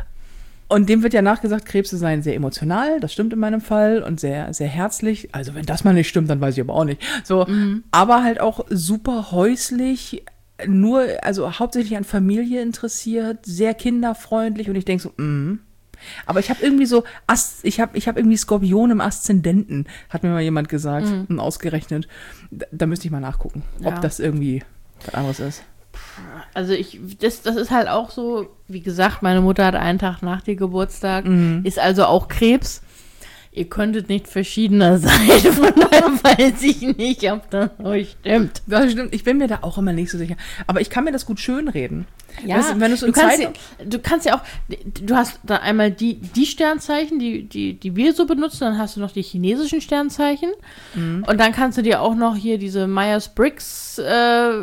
und dem wird ja nachgesagt, Krebse seien sehr emotional. Das stimmt in meinem Fall. Und sehr, sehr herzlich. Also wenn das mal nicht stimmt, dann weiß ich aber auch nicht. So, mhm. Aber halt auch super häuslich. Nur, also hauptsächlich an Familie interessiert. Sehr kinderfreundlich. Und ich denke so, mh. Aber ich habe irgendwie so, Ast, ich habe ich hab irgendwie Skorpion im Aszendenten, hat mir mal jemand gesagt mhm. und ausgerechnet. Da, da müsste ich mal nachgucken, ja. ob das irgendwie was anderes ist. Also ich, das, das ist halt auch so, wie gesagt, meine Mutter hat einen Tag nach dir Geburtstag, mhm. ist also auch Krebs. Ihr könntet nicht verschiedener sein, von daher weiß ich nicht, ob das euch stimmt. Das stimmt, ich bin mir da auch immer nicht so sicher. Aber ich kann mir das gut schönreden. Ja, weißt, wenn so du, kannst Zeit... ja, du kannst ja auch, du hast da einmal die, die Sternzeichen, die, die, die wir so benutzen, dann hast du noch die chinesischen Sternzeichen mhm. und dann kannst du dir auch noch hier diese Myers-Briggs äh,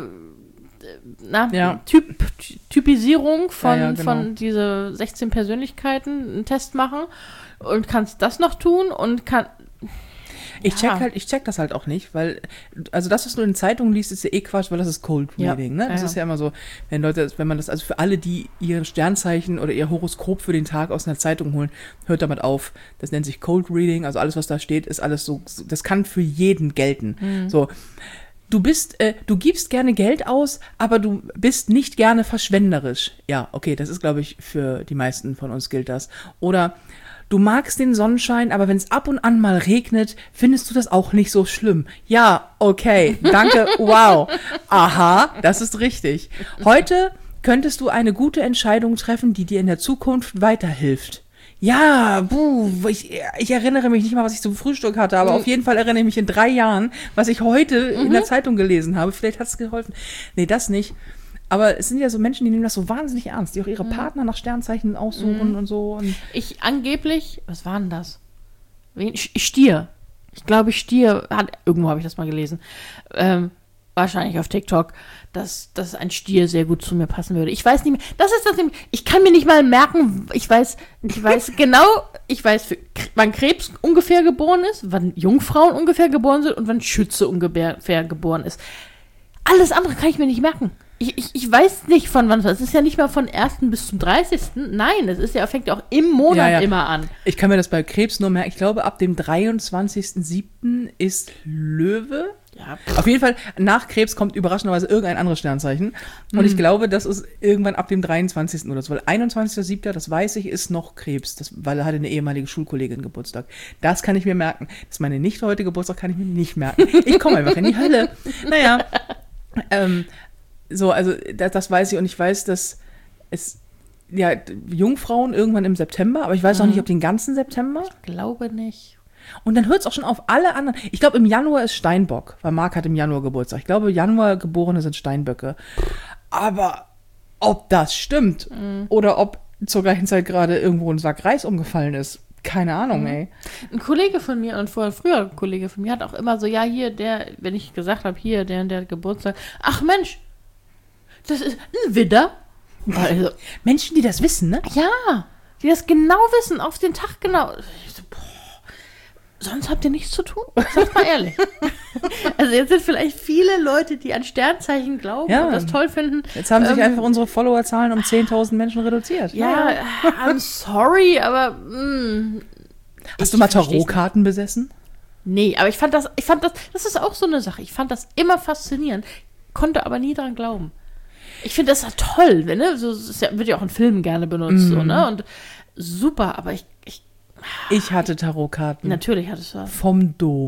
na, ja. typ, Typisierung von, ja, ja, genau. von diese sechzehn Persönlichkeiten einen Test machen und kannst das noch tun und kann... Ich check halt, ich check das halt auch nicht, weil, also das, was du in Zeitungen liest, ist ja eh Quatsch, weil das ist Cold Reading, ja. ne? Das ja, ist ja immer so, wenn Leute, wenn man das, also für alle, die ihr Sternzeichen oder ihr Horoskop für den Tag aus einer Zeitung holen, hört damit auf. Das nennt sich Cold Reading, also alles, was da steht, ist alles so, das kann für jeden gelten. Mhm. So. Du bist, äh, du gibst gerne Geld aus, aber du bist nicht gerne verschwenderisch. Ja, okay, das ist, glaube ich, für die meisten von uns gilt das. Oder du magst den Sonnenschein, aber wenn es ab und an mal regnet, findest du das auch nicht so schlimm. Ja, okay, danke, wow. Aha, das ist richtig. Heute könntest du eine gute Entscheidung treffen, die dir in der Zukunft weiterhilft. Ja, buh, ich, ich erinnere mich nicht mal, was ich zum Frühstück hatte, aber mhm. auf jeden Fall erinnere ich mich in drei Jahren, was ich heute mhm. in der Zeitung gelesen habe. Vielleicht hat es geholfen. Nee, das nicht. Aber es sind ja so Menschen, die nehmen das so wahnsinnig ernst, die auch ihre mhm. Partner nach Sternzeichen aussuchen mhm. und so. Und ich angeblich, was war denn das? Wen? Stier. Ich glaube, Stier, hat, irgendwo habe ich das mal gelesen. Ähm, wahrscheinlich auf TikTok, dass, dass ein Stier sehr gut zu mir passen würde. Ich weiß nicht mehr, das ist das nämlich, ich kann mir nicht mal merken, ich weiß, ich weiß genau, ich weiß, für, wann Krebs ungefähr geboren ist, wann Jungfrauen ungefähr geboren sind und wann Schütze ungefähr geboren ist. Alles andere kann ich mir nicht merken. Ich, ich, ich weiß nicht von wann, es ist ja nicht mal von ersten bis zum dreißigsten Nein, es ist ja, fängt ja auch im Monat ja, ja. immer an. Ich kann mir das bei Krebs nur merken, ich glaube, ab dem dreiundzwanzigsten siebten ist Löwe. Ja. Auf jeden Fall, nach Krebs kommt überraschenderweise irgendein anderes Sternzeichen. Und mhm. ich glaube, das ist irgendwann ab dem dreiundzwanzigsten oder so. Weil einundzwanzigsten siebten das weiß ich, ist noch Krebs. Das, weil er hatte eine ehemalige Schulkollegin Geburtstag. Das kann ich mir merken. Das ist meine nicht heute Geburtstag, kann ich mir nicht merken. Ich komme einfach in die Hölle. Naja. Ähm, so, also das, das weiß ich. Und ich weiß, dass es ja Jungfrauen irgendwann im September, aber ich weiß mhm. noch nicht, ob den ganzen September. Ich glaube nicht. Und dann hört es auch schon auf alle anderen. Ich glaube, im Januar ist Steinbock, weil Marc hat im Januar Geburtstag. Ich glaube, Januar Geborene sind Steinböcke. Aber ob das stimmt mhm. oder ob zur gleichen Zeit gerade irgendwo ein Sack Reis umgefallen ist, keine Ahnung, mhm. ey. Ein Kollege von mir und vorher früher ein Kollege von mir hat auch immer so, ja, hier, der, wenn ich gesagt habe, hier, der und der Geburtstag, ach Mensch, das ist ein Widder. Also, Menschen, die das wissen, ne? Ja, die das genau wissen, auf den Tag genau. Ich so, boah. Sonst habt ihr nichts zu tun? Sagt mal ehrlich. Also jetzt sind vielleicht viele Leute, die an Sternzeichen glauben ja. und das toll finden. Jetzt haben sich ähm, einfach unsere Followerzahlen um zehntausend Menschen reduziert. Ja, ja. I'm sorry, aber mh, hast du mal Tarotkarten besessen? Nee, aber ich fand das, ich fand das, das ist auch so eine Sache. Ich fand das immer faszinierend, konnte aber nie dran glauben. Ich finde das ja toll, ne? So, das wird ja auch in Filmen gerne benutzt, mm. so, ne? Und super, aber ich, ich Ich hatte Tarotkarten. Natürlich hattest du das. Vom Dom.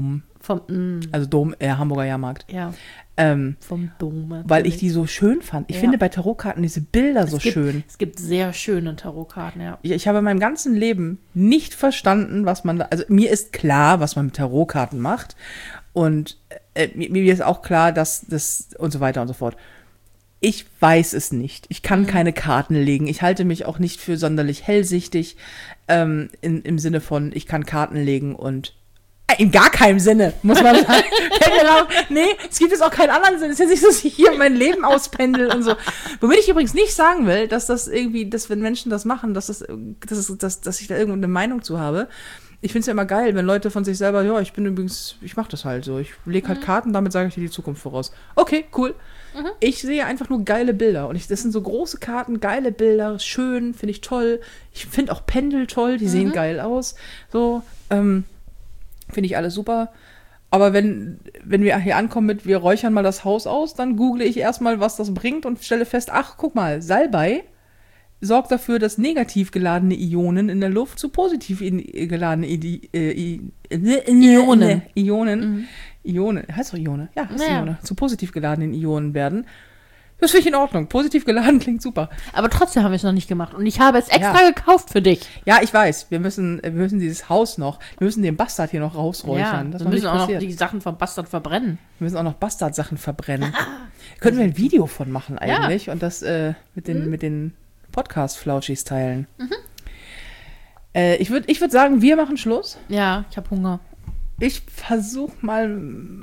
Vom, mm, Also Dom, äh, Hamburger Jahrmarkt. ja, Ähm, vom Dom. weil ich die so schön fand. Ich Ja. finde bei Tarotkarten diese Bilder so es gibt, schön. Es gibt sehr schöne Tarotkarten, ja. Ich, ich habe in meinem ganzen Leben nicht verstanden, was man da, also mir ist klar, was man mit Tarotkarten macht. Und äh, mir, mir ist auch klar, dass das und so weiter und so fort. Ich weiß es nicht. Ich kann Mhm. keine Karten legen. Ich halte mich auch nicht für sonderlich hellsichtig ähm, in, im Sinne von, ich kann Karten legen und äh, in gar keinem Sinne, muss man sagen. Nee, es gibt jetzt auch keinen anderen Sinn. Es ist ja nicht so, dass ich hier mein Leben auspendel und so. Womit ich übrigens nicht sagen will, dass das irgendwie, dass wenn Menschen das machen, dass, das, dass, es- dass, dass ich da irgendeine Meinung zu habe. Ich finde es ja immer geil, wenn Leute von sich selber, ja, ich bin übrigens, ich mache das halt so. Ich lege halt Karten, damit sage ich dir die Zukunft voraus. Okay, cool. Ich sehe einfach nur geile Bilder. Und ich, das sind so große Karten, geile Bilder, schön, finde ich toll. Ich finde auch Pendel toll, die sehen geil aus. So, ähm, finde ich alles super. Aber wenn, wenn wir hier ankommen mit, wir räuchern mal das Haus aus, dann google ich erstmal, was das bringt und stelle fest, ach, guck mal, Salbei sorgt dafür, dass negativ geladene Ionen in der Luft zu positiv in, geladene Idi, äh, I, äh, Ionen. Ionen, Ionen, heißt doch Ione? Ja, heißt Naja. Ione. Zu positiv geladenen Ionen werden. Das finde ich in Ordnung. Positiv geladen klingt super. Aber trotzdem haben wir es noch nicht gemacht. Und ich habe es extra Ja. gekauft für dich. Ja, ich weiß. Wir müssen, wir müssen dieses Haus noch, wir müssen den Bastard hier noch Ja, rausräuchern. das wir noch müssen nicht auch noch passiert. die Sachen vom Bastard verbrennen. Wir müssen auch noch Bastard-Sachen verbrennen. Können wir ein Video von machen eigentlich und das äh, mit den, mit den Podcast-Flauschis teilen. Äh, ich würde ich würd sagen, wir machen Schluss. Ja, ich habe Hunger. Ich versuche mal,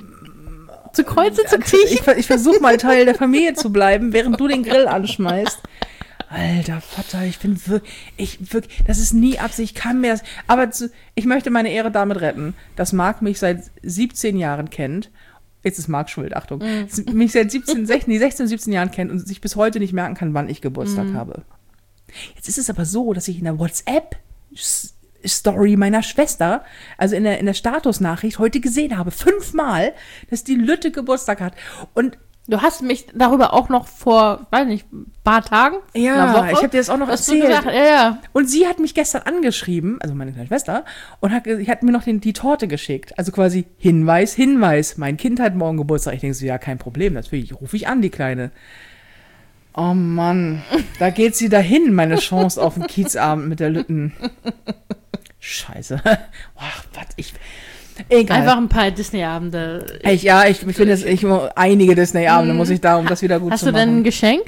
Zu Kreuze zu ich, kriechen? ver- ich versuche mal Teil der Familie zu bleiben, während du den Grill anschmeißt. Alter Vater, ich bin wirklich, ich wirklich, das ist nie Absicht, ich kann mir das, aber zu, ich möchte meine Ehre damit retten, dass Marc mich seit siebzehn Jahren kennt. Jetzt ist Marc schuld, Achtung. Mich seit siebzehn, sechzehn, nee, sechzehn, siebzehn Jahren kennt und sich bis heute nicht merken kann, wann ich Geburtstag habe. Jetzt ist es aber so, dass ich in der WhatsApp-Story meiner Schwester, also in der, in der Statusnachricht, heute gesehen habe, fünfmal, dass die Lütte Geburtstag hat. Und Du hast mich darüber auch noch vor, weiß nicht, ein paar Tagen, ja, einer Woche, ich habe dir das auch noch hast du erzählt. gesagt, ja, ja. Und sie hat mich gestern angeschrieben, also meine kleine Schwester, und hat, ge- hat mir noch den, die Torte geschickt. Also quasi Hinweis, Hinweis. Mein Kind hat morgen Geburtstag. Ich denke so, ja, kein Problem, natürlich rufe ich an, die Kleine. Oh Mann, da geht sie dahin, meine Chance auf einen Kiezabend mit der Lütten. Scheiße. Ach, was, ich... Egal. Einfach ein paar Disney-Abende. Ich, ja, ich, ich finde, es- ich, einige Disney-Abende muss ich da, um das wieder gut Hast zu du machen. denn ein Geschenk?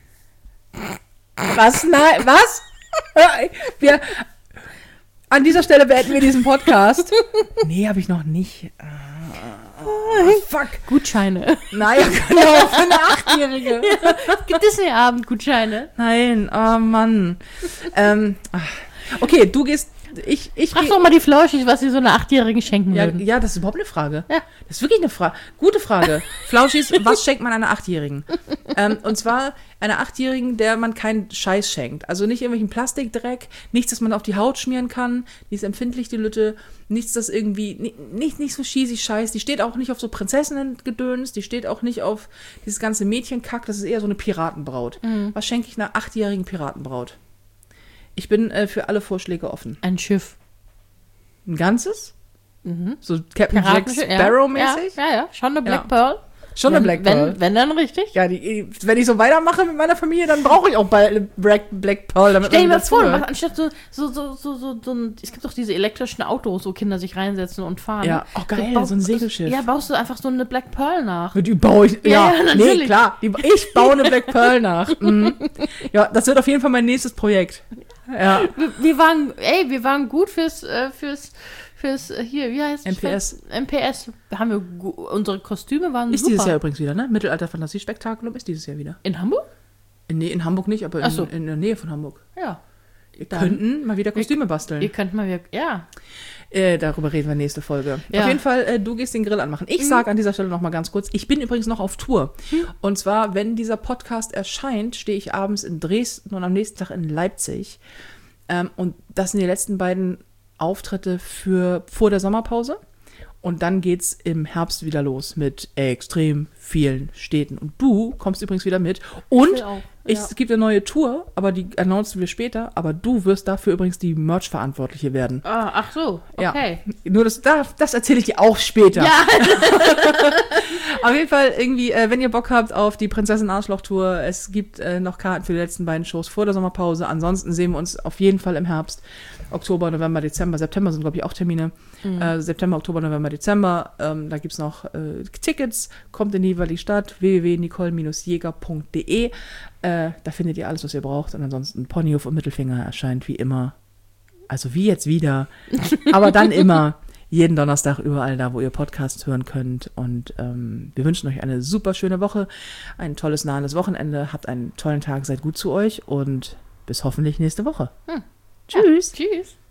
Was? Nein, was? Wir, an dieser Stelle beenden wir diesen Podcast. Nee, habe ich noch nicht. Ah, fuck. Gutscheine. Naja, genau, für eine Achtjährige. Disney-Abend-Gutscheine. Nein, oh Mann. Ähm, ach. Okay, du gehst, ich, ich Frag geh- doch mal die Flauschis, was sie so einer Achtjährigen schenken ja, würden. ja, das ist überhaupt eine Frage. Ja. Das ist wirklich eine Frage. Gute Frage. Flauschis, was schenkt man einer Achtjährigen? Ähm, und zwar einer Achtjährigen, der man keinen Scheiß schenkt. Also nicht irgendwelchen Plastikdreck, nichts, das man auf die Haut schmieren kann, die ist empfindlich, die Lütte, nichts, das irgendwie, ni- nicht, nicht so cheesy Scheiß. Die steht auch nicht auf so Prinzessinnen-Gedöns, die steht auch nicht auf dieses ganze Mädchenkack, das ist eher so eine Piratenbraut. Was schenke ich einer achtjährigen Piratenbraut? Ich bin äh, für alle Vorschläge offen. Ein Schiff. Ein ganzes? So Captain Jack Piratenschiff, Sparrow-mäßig? Ja, ja, ja, schon eine Black Ja. Pearl. Schon eine Black wenn, Pearl. Wenn, wenn dann richtig. Ja, die, wenn ich so weitermache mit meiner Familie, dann brauche ich auch bald eine Black, Black Pearl. Damit Stell dir man mal vor, dazuhört. mach anstatt so, so, so, so, so, so ein, es gibt doch diese elektrischen Autos, wo Kinder sich reinsetzen und fahren. Ja, auch geil, baust- so ein Segelschiff. Ja, baust du einfach so eine Black Pearl nach. Die baue ich, ja, Ja, ja, nee, natürlich. klar. Die, ich baue eine Black Pearl nach. Mhm. Ja, das wird auf jeden Fall mein nächstes Projekt. Ja, Wir, wir waren, ey, wir waren gut fürs, äh, fürs, fürs, äh, hier, wie heißt M P S. M P S. Haben wir, gu- unsere Kostüme waren ist super. dieses Jahr übrigens wieder, ne? Mittelalter-Fantasiespektakulum ist dieses Jahr wieder. In Hamburg? In, nee, in Hamburg nicht, aber Ach so. in, in der Nähe von Hamburg. Ja. Wir Dann- könnten mal wieder Kostüme basteln. Ihr könnt mal wieder, ja. Äh, darüber reden wir nächste Folge. Ja. Auf jeden Fall, äh, du gehst den Grill anmachen. Ich sage an dieser Stelle noch mal ganz kurz, ich bin übrigens noch auf Tour. Und zwar, wenn dieser Podcast erscheint, stehe ich abends in Dresden und am nächsten Tag in Leipzig. Ähm, und das sind die letzten beiden Auftritte für vor der Sommerpause. Und dann geht's im Herbst wieder los mit extrem vielen Städten. Und du kommst übrigens wieder mit. Und will auch, ich, ja. es gibt eine neue Tour, aber die announcen wir später. Aber du wirst dafür übrigens die Merch-Verantwortliche werden. Ah, ach so, okay. Ja. Nur das, das, das erzähle ich dir auch später. Ja. Auf jeden Fall irgendwie, äh, wenn ihr Bock habt auf die Prinzessin-Arschloch-Tour, es gibt äh, noch Karten für die letzten beiden Shows vor der Sommerpause. Ansonsten sehen wir uns auf jeden Fall im Herbst. Oktober, November, Dezember, September sind, glaube ich, auch Termine. Mhm. Äh, September, Oktober, November, Dezember. Ähm, da gibt es noch äh, Tickets. Kommt in die jeweilige Stadt. w w w punkt nicole Bindestrich jäger punkt d e. Äh, da findet ihr alles, was ihr braucht. Und ansonsten Ponyhof und Mittelfinger erscheint wie immer. Also wie jetzt wieder. Aber dann immer. Jeden Donnerstag überall da, wo ihr Podcasts hören könnt. Und ähm, wir wünschen euch eine super schöne Woche. Ein tolles, nahendes Wochenende. Habt einen tollen Tag. Seid gut zu euch. Und bis hoffentlich nächste Woche. Hm. Tschüss. Ja, tschüss.